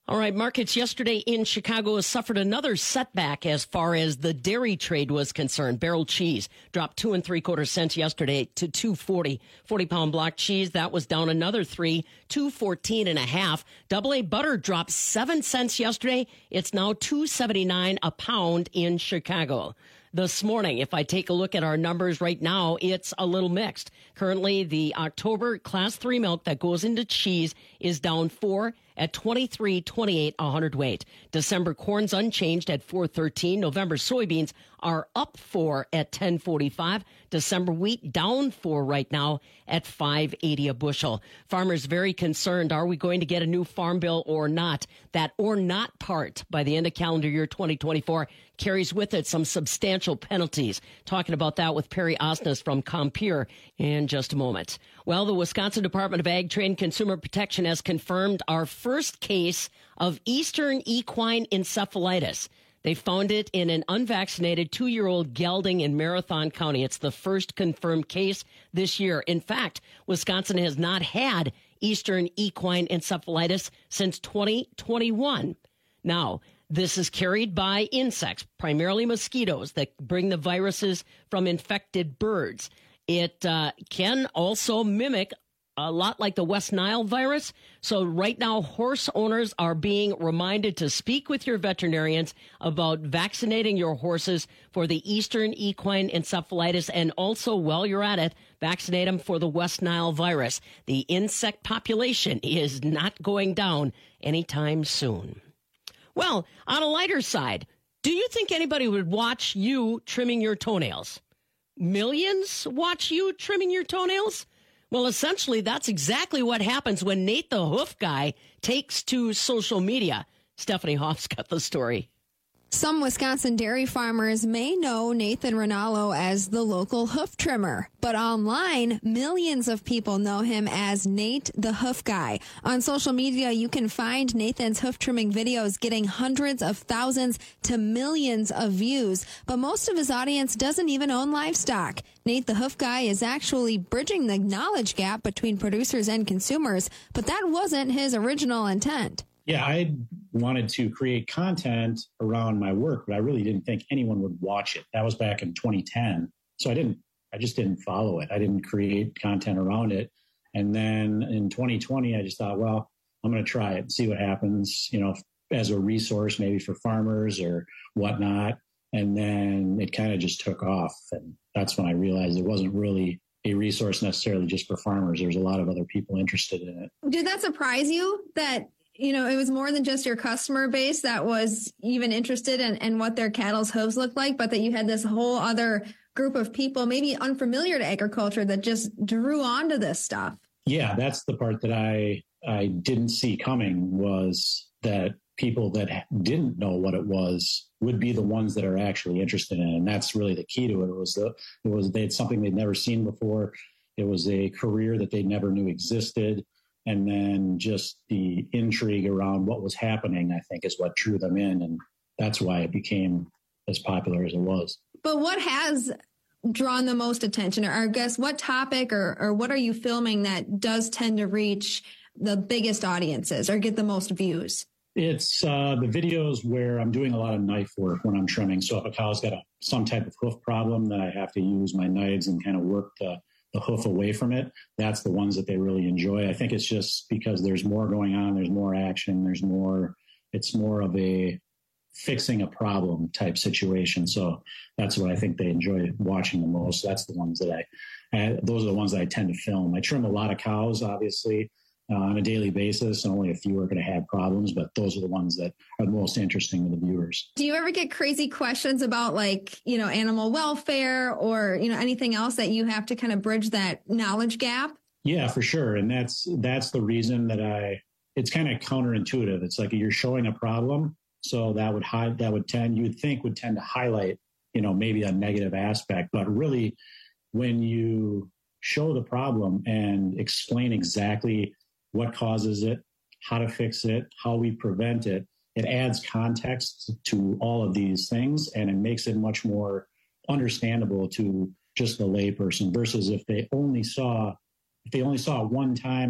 All right, markets yesterday in Chicago has suffered another setback as far as the dairy trade was concerned. Barrel cheese dropped two and three quarter cents yesterday to two forty. forty pound block cheese, that was down another three, two fourteen and a half. Double A butter dropped seven cents yesterday. It's now two seventy-nine a pound in Chicago. This morning, if I take a look at our numbers right now, it's a little mixed. Currently, the October class three milk that goes into cheese is down four at twenty-three twenty-eight a hundredweight. December corn's unchanged at four thirteen. November soybeans are up four at ten forty-five. December wheat down four right now at five eighty a bushel. Farmers very concerned. Are we going to get a new farm bill or not? That or not part by the end of calendar year twenty twenty-four carries with it some substantial penalties. Talking about that with Perry Osnes from Compeer in just a moment. Well, the Wisconsin Department of Ag, Trade, and Consumer Protection has confirmed our first case of Eastern equine encephalitis. They found it in an unvaccinated two-year-old gelding in Marathon County. It's the first confirmed case this year. In fact, Wisconsin has not had Eastern equine encephalitis since twenty twenty-one. Now, this is carried by insects, primarily mosquitoes, that bring the viruses from infected birds. It uh, can also mimic a lot like the West Nile virus. So right now, horse owners are being reminded to speak with your veterinarians about vaccinating your horses for the Eastern equine encephalitis. And also, while you're at it, vaccinate them for the West Nile virus. The insect population is not going down anytime soon. Well, on a lighter side, do you think anybody would watch you trimming your toenails? Millions watch you trimming your toenails? Well, essentially, that's exactly what happens when Nate the Hoof Guy takes to social media. Stephanie Hoff's got the story. Some Wisconsin dairy farmers may know Nathan Rinaldo as the local hoof trimmer, but online, millions of people know him as Nate the Hoof Guy. On social media, you can find Nathan's hoof trimming videos getting hundreds of thousands to millions of views, but most of his audience doesn't even own livestock. Nate the Hoof Guy is actually bridging the knowledge gap between producers and consumers, but that wasn't his original intent. Yeah, I wanted to create content around my work, but I really didn't think anyone would watch it. That was back in twenty ten. So I didn't, I just didn't follow it. I didn't create content around it. And then in twenty twenty, I just thought, well, I'm going to try it and see what happens, you know, as a resource, maybe for farmers or whatnot. And then it kind of just took off. And that's when I realized it wasn't really a resource necessarily just for farmers. There's a lot of other people interested in it. Did that surprise you that, you know, it was more than just your customer base that was even interested in, in what their cattle's hooves looked like, but that you had this whole other group of people, maybe unfamiliar to agriculture, that just drew onto this stuff? Yeah, that's the part that I I didn't see coming, was that people that didn't know what it was would be the ones that are actually interested in it. And that's really the key to it. It was the, it was they had something they'd never seen before. It was a career that they never knew existed. And then just the intrigue around what was happening, I think, is what drew them in. And that's why it became as popular as it was. But what has drawn the most attention? Or I guess what topic or, or what are you filming that does tend to reach the biggest audiences or get the most views? It's uh, the videos where I'm doing a lot of knife work when I'm trimming. So if a cow's got a, some type of hoof problem, then I have to use my knives and kind of work the the hoof away from it. That's the ones that they really enjoy. I think it's just because there's more going on, there's more action, there's more, it's more of a fixing a problem type situation. So that's what I think they enjoy watching the most. That's the ones that I, I those are the ones that I tend to film. I trim a lot of cows, obviously, uh, on a daily basis. Only a few are going to have problems, but those are the ones that are the most interesting to the viewers. Do you ever get crazy questions about, like, you know, animal welfare or, you know, anything else that you have to kind of bridge that knowledge gap? Yeah, for sure. And that's, that's the reason that I, it's kind of counterintuitive. It's like you're showing a problem. So that would hide, that would tend, you would think would tend to highlight, you know, maybe a negative aspect, but really when you show the problem and explain exactly what causes it, how to fix it, how we prevent it, it adds context to all of these things, and it makes it much more understandable to just the layperson versus if they only saw, if they only saw it one time or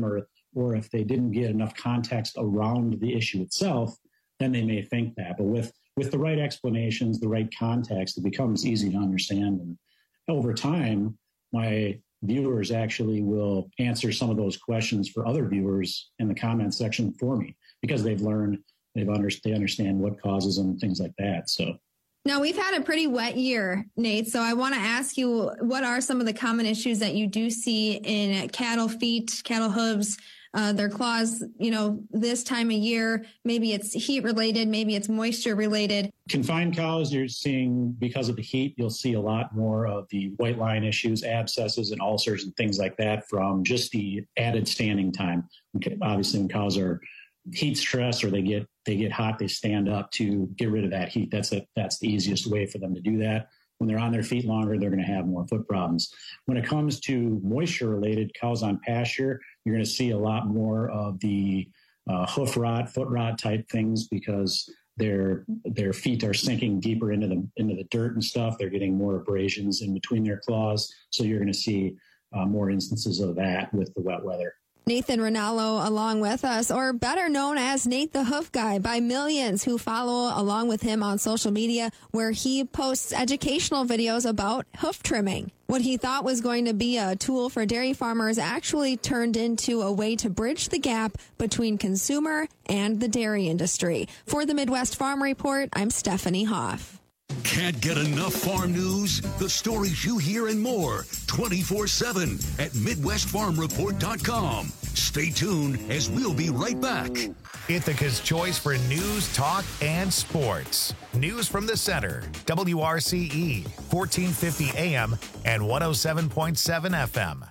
or if they didn't get enough context around the issue itself, then they may think that. But with, with the right explanations, the right context, it becomes easy to understand. And over time, my viewers actually will answer some of those questions for other viewers in the comment section for me, because they've learned, they've under, they understand what causes them, things like that. So. Now, we've had a pretty wet year, Nate, so I want to ask you, what are some of the common issues that you do see in cattle feet, cattle hooves, uh, their claws, you know, this time of year? Maybe it's heat related, maybe it's moisture related. Confined cows, you're seeing, because of the heat, you'll see a lot more of the white line issues, abscesses and ulcers and things like that from just the added standing time. Okay, obviously, when cows are heat stress or they get they get hot, they stand up to get rid of that heat. That's a, that's the easiest way for them to do that. When they're on their feet longer, they're going to have more foot problems. When it comes to moisture related cows on pasture, you're going to see a lot more of the uh, hoof rot, foot rot type things, because their their feet are sinking deeper into the into the dirt and stuff. They're getting more abrasions in between their claws, so you're going to see uh, more instances of that with the wet weather. Nathan Rinaldo along with us, or better known as Nate the Hoof Guy by millions who follow along with him on social media, where he posts educational videos about hoof trimming. What he thought was going to be a tool for dairy farmers actually turned into a way to bridge the gap between consumer and the dairy industry. For the Midwest Farm Report, I'm Stephanie Hoff. Can't get enough farm news? The stories you hear and more twenty-four seven at Midwest Farm Report dot com. Stay tuned as we'll be right back. Ithaca's choice for news, talk, and sports. News from the center. W R C E, fourteen fifty A M and one oh seven point seven F M.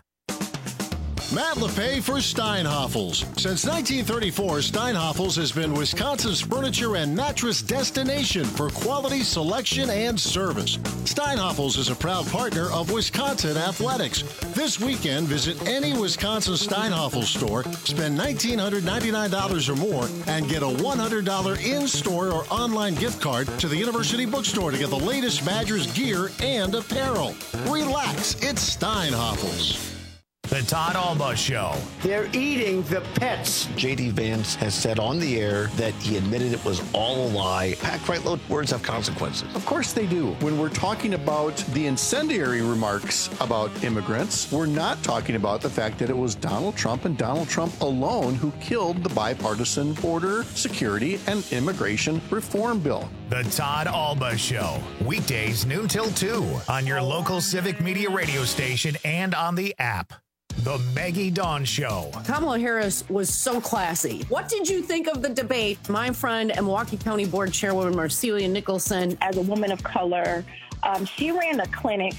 Matt LePay for Steinhoffels. Since nineteen thirty-four, Steinhoffels has been Wisconsin's furniture and mattress destination for quality selection and service. Steinhoffels is a proud partner of Wisconsin Athletics. This weekend, visit any Wisconsin Steinhoffels store, spend one thousand nine hundred ninety-nine dollars or more, and get a one hundred dollars in-store or online gift card to the University Bookstore to get the latest Badgers gear and apparel. Relax, it's Steinhoffels. The Todd Alba Show. They're eating the pets. J D. Vance has said on the air that he admitted it was all a lie. Pat Kreitlow, words have consequences. Of course they do. When we're talking about the incendiary remarks about immigrants, we're not talking about the fact that it was Donald Trump and Donald Trump alone who killed the bipartisan border security and immigration reform bill. The Todd Alba Show. Weekdays noon till two on your local Civic Media radio station and on the app. The Maggie Dawn Show. Kamala Harris was so classy. What did you think of the debate? My friend and Milwaukee County Board Chairwoman Marcelia Nicholson. As a woman of color, um, she ran a clinic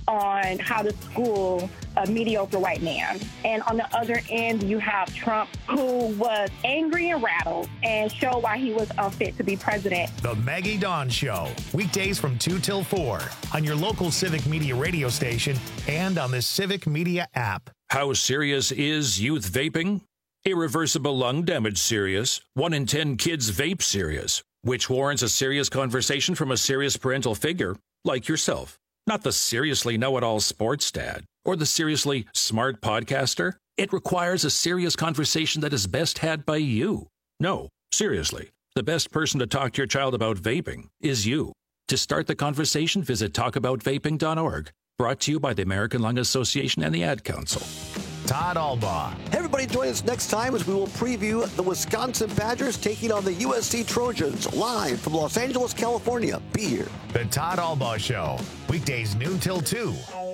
on how to school a mediocre white man. And on the other end, you have Trump, who was angry and rattled and showed why he was unfit to be president. The Maggie Dawn Show. Weekdays from two till four on your local Civic Media radio station and on the Civic Media app. How serious is youth vaping? Irreversible lung damage serious. One in ten kids vape serious, which warrants a serious conversation from a serious parental figure like yourself. Not the seriously know-it-all sports dad or the seriously smart podcaster. It requires a serious conversation that is best had by you. No, seriously, the best person to talk to your child about vaping is you. To start the conversation, visit talk about vaping dot org. Brought to you by the American Lung Association and the Ad Council. Todd Alba. Hey, everybody, join us next time as we will preview the Wisconsin Badgers taking on the U S C Trojans live from Los Angeles, California. Be here. The Todd Alba Show. Weekdays noon till two.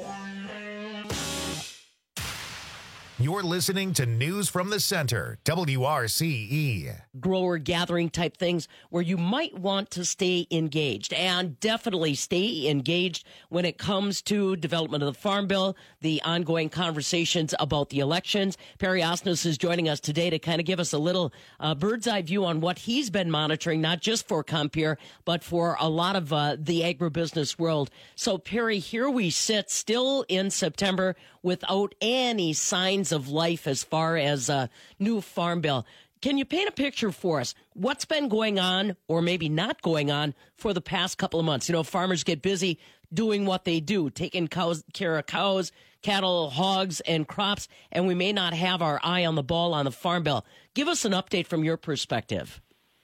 You're listening to News from the Center, W R C E. Grower gathering type things where you might want to stay engaged, and definitely stay engaged when it comes to development of the Farm Bill, the ongoing conversations about the elections. Perry Osnos is joining us today to kind of give us a little uh, bird's eye view on what he's been monitoring, not just for Compeer, but for a lot of uh, the agribusiness world. So, Perry, here we sit still in September without any signs of life as far as a new Farm Bill. Can you paint a picture for us? What's been going on, or maybe not going on, for the past couple of months? You know, farmers get busy doing what they do, taking cows, care of cows, cattle, hogs, and crops, and we may not have our eye on the ball on the Farm Bill. Give us an update from your perspective.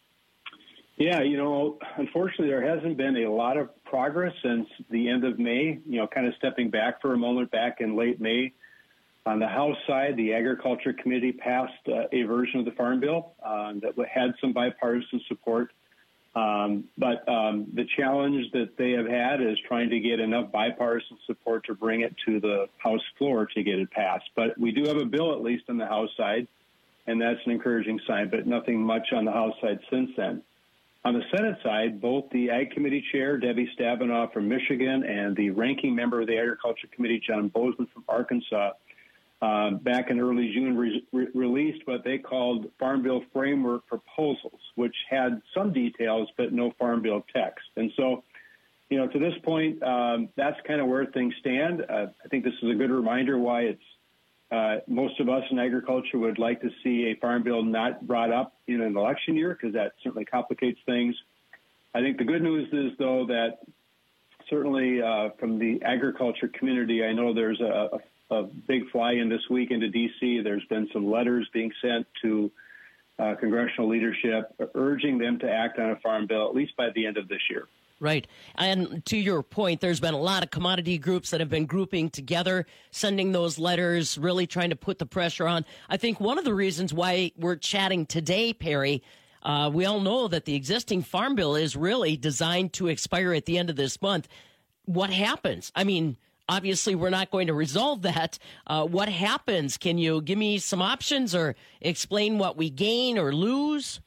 Yeah, you know, unfortunately, there hasn't been a lot of progress since the end of May. You know, kind of stepping back for a moment, back in late May. On the House side, the Agriculture Committee passed uh, a version of the Farm Bill uh, that had some bipartisan support. Um, but um, the challenge that they have had is trying to get enough bipartisan support to bring it to the House floor to get it passed. But we do have a bill, at least on the House side, and that's an encouraging sign, but nothing much on the House side since then. On the Senate side, both the Ag Committee Chair, Debbie Stabenow from Michigan, and the ranking member of the Agriculture Committee, John Bozeman from Arkansas, uh, back in early June re- re- released what they called Farm Bill Framework Proposals, which had some details but no Farm Bill text. And so, you know, to this point, um, that's kind of where things stand. Uh, I think this is a good reminder why it's Uh, most of us in agriculture would like to see a farm bill not brought up in an election year because that certainly complicates things. I think the good news is, though, that certainly uh, from the agriculture community, I know there's a, a, a big fly-in this week into D C. There's been some letters being sent to uh, congressional leadership urging them to act on a farm bill at least by the end of this year. Right. And to your point, there's been a lot of commodity groups that have been grouping together, sending those letters, really trying to put the pressure on. I think one of the reasons why we're chatting today, Perry, uh, we all know that the existing farm bill is really designed to expire at the end of this month. What happens? I mean, obviously, we're not going to resolve that. Uh, what happens? Can you give me some options or explain what we gain or lose?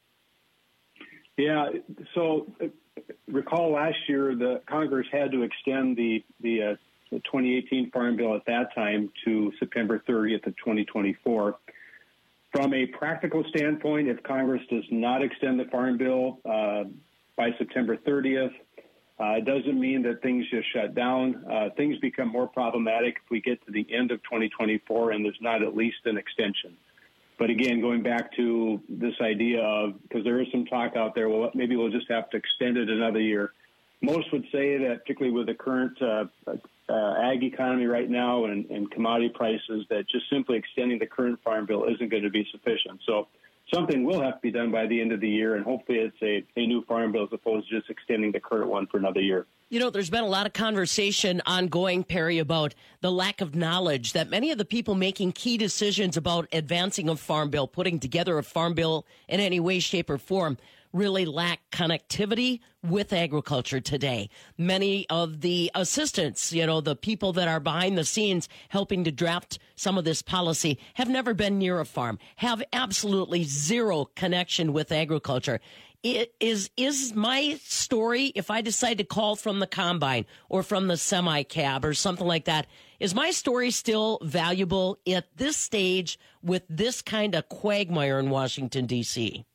Yeah, so recall last year the Congress had to extend the the, uh, the twenty eighteen Farm Bill at that time to September thirtieth of twenty twenty-four. From a practical standpoint, if Congress does not extend the Farm Bill uh, by September thirtieth, uh, it doesn't mean that things just shut down. Uh, things become more problematic if we get to the end of twenty twenty-four and there's not at least an extension. But again, going back to this idea of, because there is some talk out there, well, maybe we'll just have to extend it another year. Most would say that, particularly with the current uh, uh, ag economy right now and, and commodity prices, that just simply extending the current farm bill isn't going to be sufficient. So something will have to be done by the end of the year, and hopefully it's a, a new farm bill as opposed to just extending the current one for another year. You know, there's been a lot of conversation ongoing, Perry, about the lack of knowledge that many of the people making key decisions about advancing a farm bill, putting together a farm bill in any way, shape, or form, really lack connectivity with agriculture today. Many of the assistants, you know, the people that are behind the scenes helping to draft some of this policy have never been near a farm, have absolutely zero connection with agriculture. It is is my story, if I decide to call from the combine or from the semi-cab or something like that, is my story still valuable at this stage with this kind of quagmire in Washington, D C?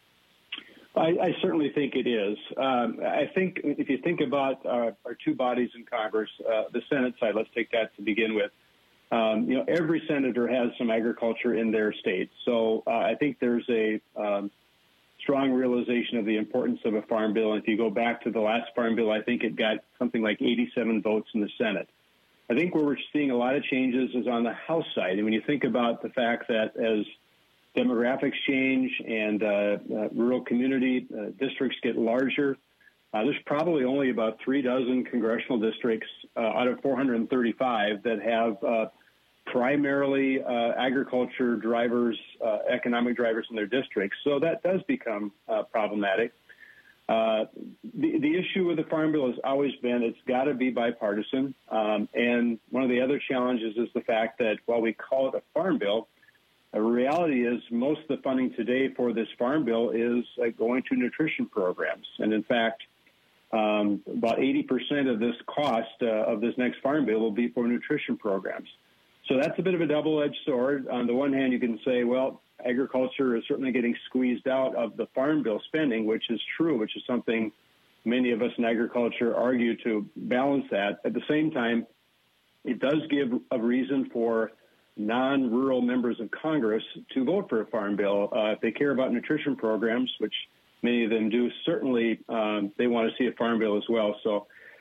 I, I certainly think it is. Um, I think if you think about our, our two bodies in Congress, uh, the Senate side, let's take that to begin with. Um, you know, every senator has some agriculture in their state. So uh, I think there's a um, strong realization of the importance of a farm bill. And if you go back to the last farm bill, I think it got something like eighty-seven votes in the Senate. I think where we're seeing a lot of changes is on the House side. And when you think about the fact that as demographics change and uh, uh, rural community uh, districts get larger, uh, there's probably only about three dozen congressional districts uh, out of four hundred thirty-five that have uh, primarily uh, agriculture drivers, uh, economic drivers in their districts. So that does become uh, problematic. Uh, the, the issue with the Farm Bill has always been it's got to be bipartisan. Um, and one of the other challenges is the fact that while we call it a Farm Bill, the reality is most of the funding today for this Farm Bill is uh, going to nutrition programs. And in fact, um, about eighty percent of this cost uh, of this next Farm Bill will be for nutrition programs. So that's a bit of a double-edged sword. On the one hand, you can say, well, agriculture is certainly getting squeezed out of the Farm Bill spending, which is true, which is something many of us in agriculture argue to balance that. At the same time, it does give a reason for non-rural members of Congress to vote for a farm bill. Uh, if they care about nutrition programs, which many of them do, certainly um, they want to see a farm bill as well. So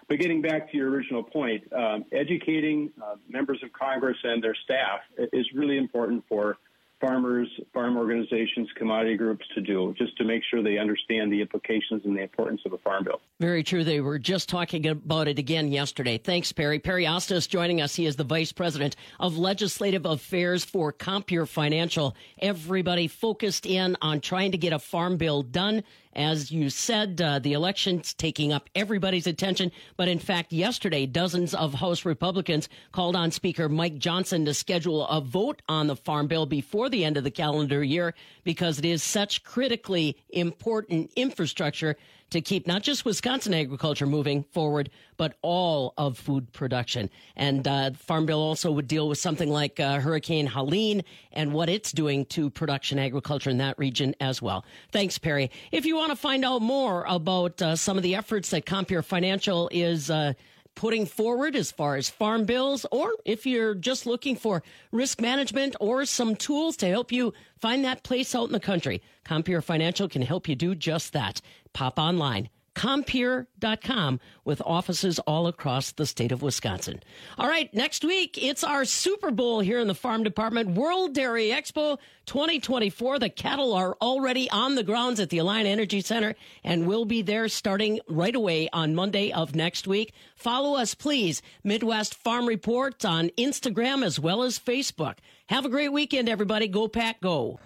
But getting back to your original point, um, educating uh, members of Congress and their staff is really important for farmers, farm organizations, commodity groups to do, just to make sure they understand the implications and the importance of a farm bill. Very true. They were just talking about it again yesterday. Thanks, Perry. Perry Asta is joining us. He is the Vice President of Legislative Affairs for Compeer Financial. Everybody focused in on trying to get a farm bill done. As you said, uh, the election's taking up everybody's attention. But in fact, yesterday, dozens of House Republicans called on Speaker Mike Johnson to schedule a vote on the farm bill before the end of the calendar year because it is such critically important infrastructure to keep not just Wisconsin agriculture moving forward, but all of food production. And uh, Farm Bill also would deal with something like uh, Hurricane Helene and what it's doing to production agriculture in that region as well. Thanks, Perry. If you want to find out more about uh, some of the efforts that Compeer Financial is uh, putting forward as far as farm bills, or if you're just looking for risk management or some tools to help you find that place out in the country, Compeer Financial can help you do just that. Pop online, compeer dot com, with offices all across the state of Wisconsin. All right, next week, it's our Super Bowl here in the Farm Department, World Dairy Expo twenty twenty-four. The cattle are already on the grounds at the Alliant Energy Center, and we'll be there starting right away on Monday of next week. Follow us, please, Midwest Farm Report on Instagram as well as Facebook. Have a great weekend, everybody. Go Pack, go.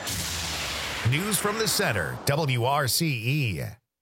News from the Center, W R C E.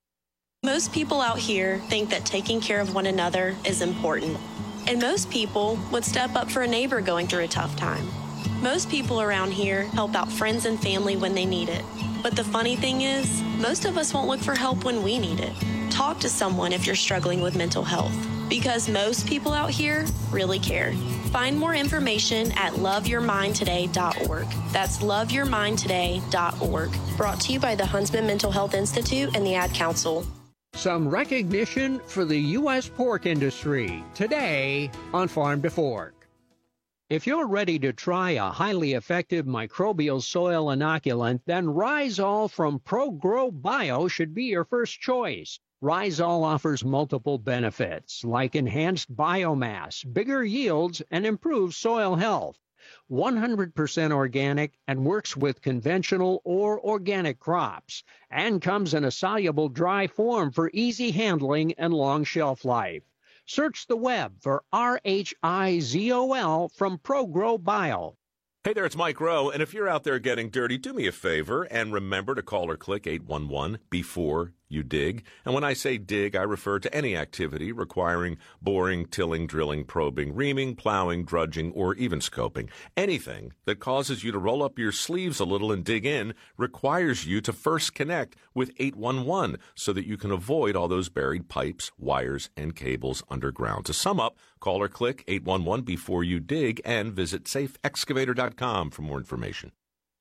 Most people out here think that taking care of one another is important. And most people would step up for a neighbor going through a tough time. Most people around here help out friends and family when they need it. But the funny thing is, most of us won't look for help when we need it. Talk to someone if you're struggling with mental health, because most people out here really care. Find more information at love your mind today dot org. That's love your mind today dot org. Brought to you by the Huntsman Mental Health Institute and the Ad Council. Some recognition for the U S pork industry today on Farm to Fork. If you're ready to try a highly effective microbial soil inoculant, then Rhizol from ProGrow Bio should be your first choice. Rhizol offers multiple benefits like enhanced biomass, bigger yields, and improved soil health. one hundred percent organic and works with conventional or organic crops, and comes in a soluble dry form for easy handling and long shelf life. Search the web for R H I Z O L from ProGrow Bio. Hey there, it's Mike Rowe, and if you're out there getting dirty, do me a favor and remember to call or click eight one one before you dig. And when I say dig, I refer to any activity requiring boring, tilling, drilling, probing, reaming, plowing, drudging, or even scoping. Anything that causes you to roll up your sleeves a little and dig in requires you to first connect with eight one one so that you can avoid all those buried pipes, wires, and cables underground. To sum up, call or click eight one one before you dig and visit safe excavator dot com for more information.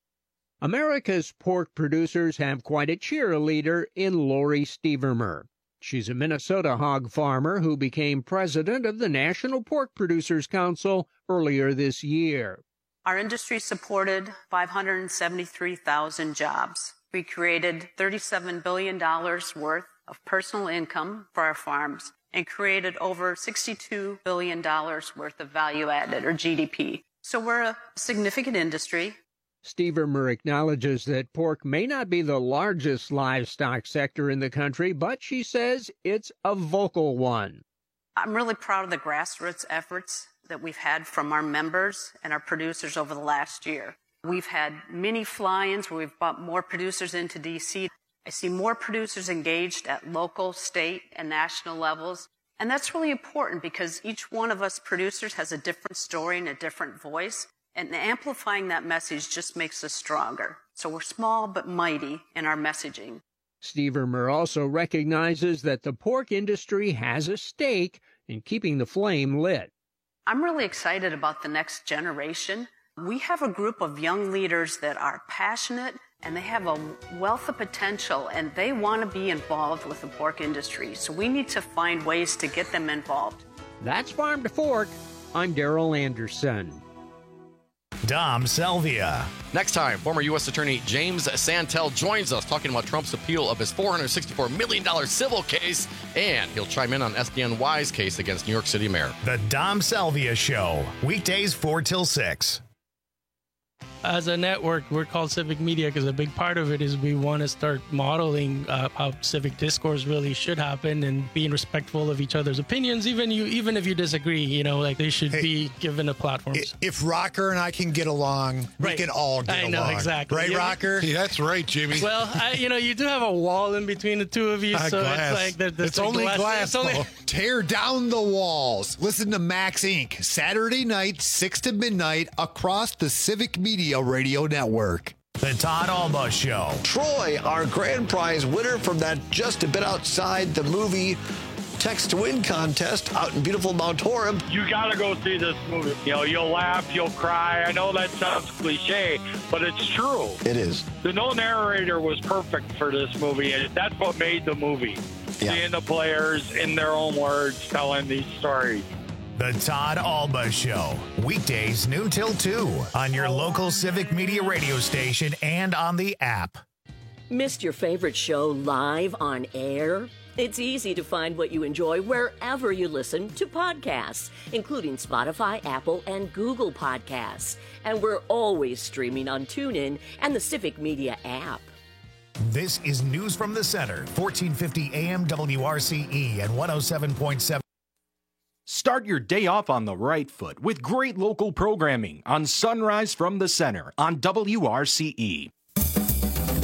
America's pork producers have quite a cheerleader in Lori Stevermer. She's a Minnesota hog farmer who became president of the National Pork Producers Council earlier this year. Our industry supported five hundred seventy-three thousand jobs. We created thirty-seven billion dollars worth of personal income for our farms and created over sixty-two billion dollars worth of value added, or G D P. So we're a significant industry. Stevermer acknowledges that pork may not be the largest livestock sector in the country, but she says it's a vocal one. I'm really proud of the grassroots efforts that we've had from our members and our producers over the last year. We've had many fly-ins where we've brought more producers into D C. I see more producers engaged at local, state, and national levels. And that's really important because each one of us producers has a different story and a different voice. And amplifying that message just makes us stronger. So we're small but mighty in our messaging. Stevermer also recognizes that the pork industry has a stake in keeping the flame lit. I'm really excited about the next generation. We have a group of young leaders that are passionate and they have a wealth of potential and they want to be involved with the pork industry. So we need to find ways to get them involved. That's Farm to Fork. I'm Daryl Anderson. Dom Selvia. Next time, former U S Attorney James Santel joins us talking about Trump's appeal of his four hundred sixty-four million dollars civil case, and he'll chime in on S D N Y's case against New York City Mayor. The Dom Salvia Show, weekdays four till six. As a network, we're called Civic Media because a big part of it is we want to start modeling uh, how civic discourse really should happen and being respectful of each other's opinions, even you, even if you disagree. You know, like they should hey, be given a platform. If Rocker and I can get along, right. we can all get I along. know, exactly. Right, yeah, Rocker? Yeah, that's right, Jimmy. Well, I, you know, you do have a wall in between the two of you, uh, so glass. it's like there, there's it's like only glass. glass. It's only... Tear down the walls. Listen to Max Incorporated. Saturday night, six to midnight, across the Civic Media Radio Network. The Todd Alba Show. Troy, our grand prize winner from that Just a Bit Outside the Movie Text to Win contest out in beautiful Mount Horeb. You got to go see this movie. You know, you'll laugh, you'll cry. I know that sounds cliche, but it's true. It is. The no narrator was perfect for this movie, and that's what made the movie. Yeah. Seeing the players in their own words telling these stories. The Todd Alba Show, weekdays noon till two on your local Civic Media radio station and on the app. Missed your favorite show live on air? It's easy to find what you enjoy wherever you listen to podcasts, including Spotify, Apple, and Google Podcasts. And we're always streaming on TuneIn and the Civic Media app. This is News from the Center, fourteen fifty A M W R C E and one oh seven point seven. Start your day off on the right foot with great local programming on Sunrise from the Center on W R C E.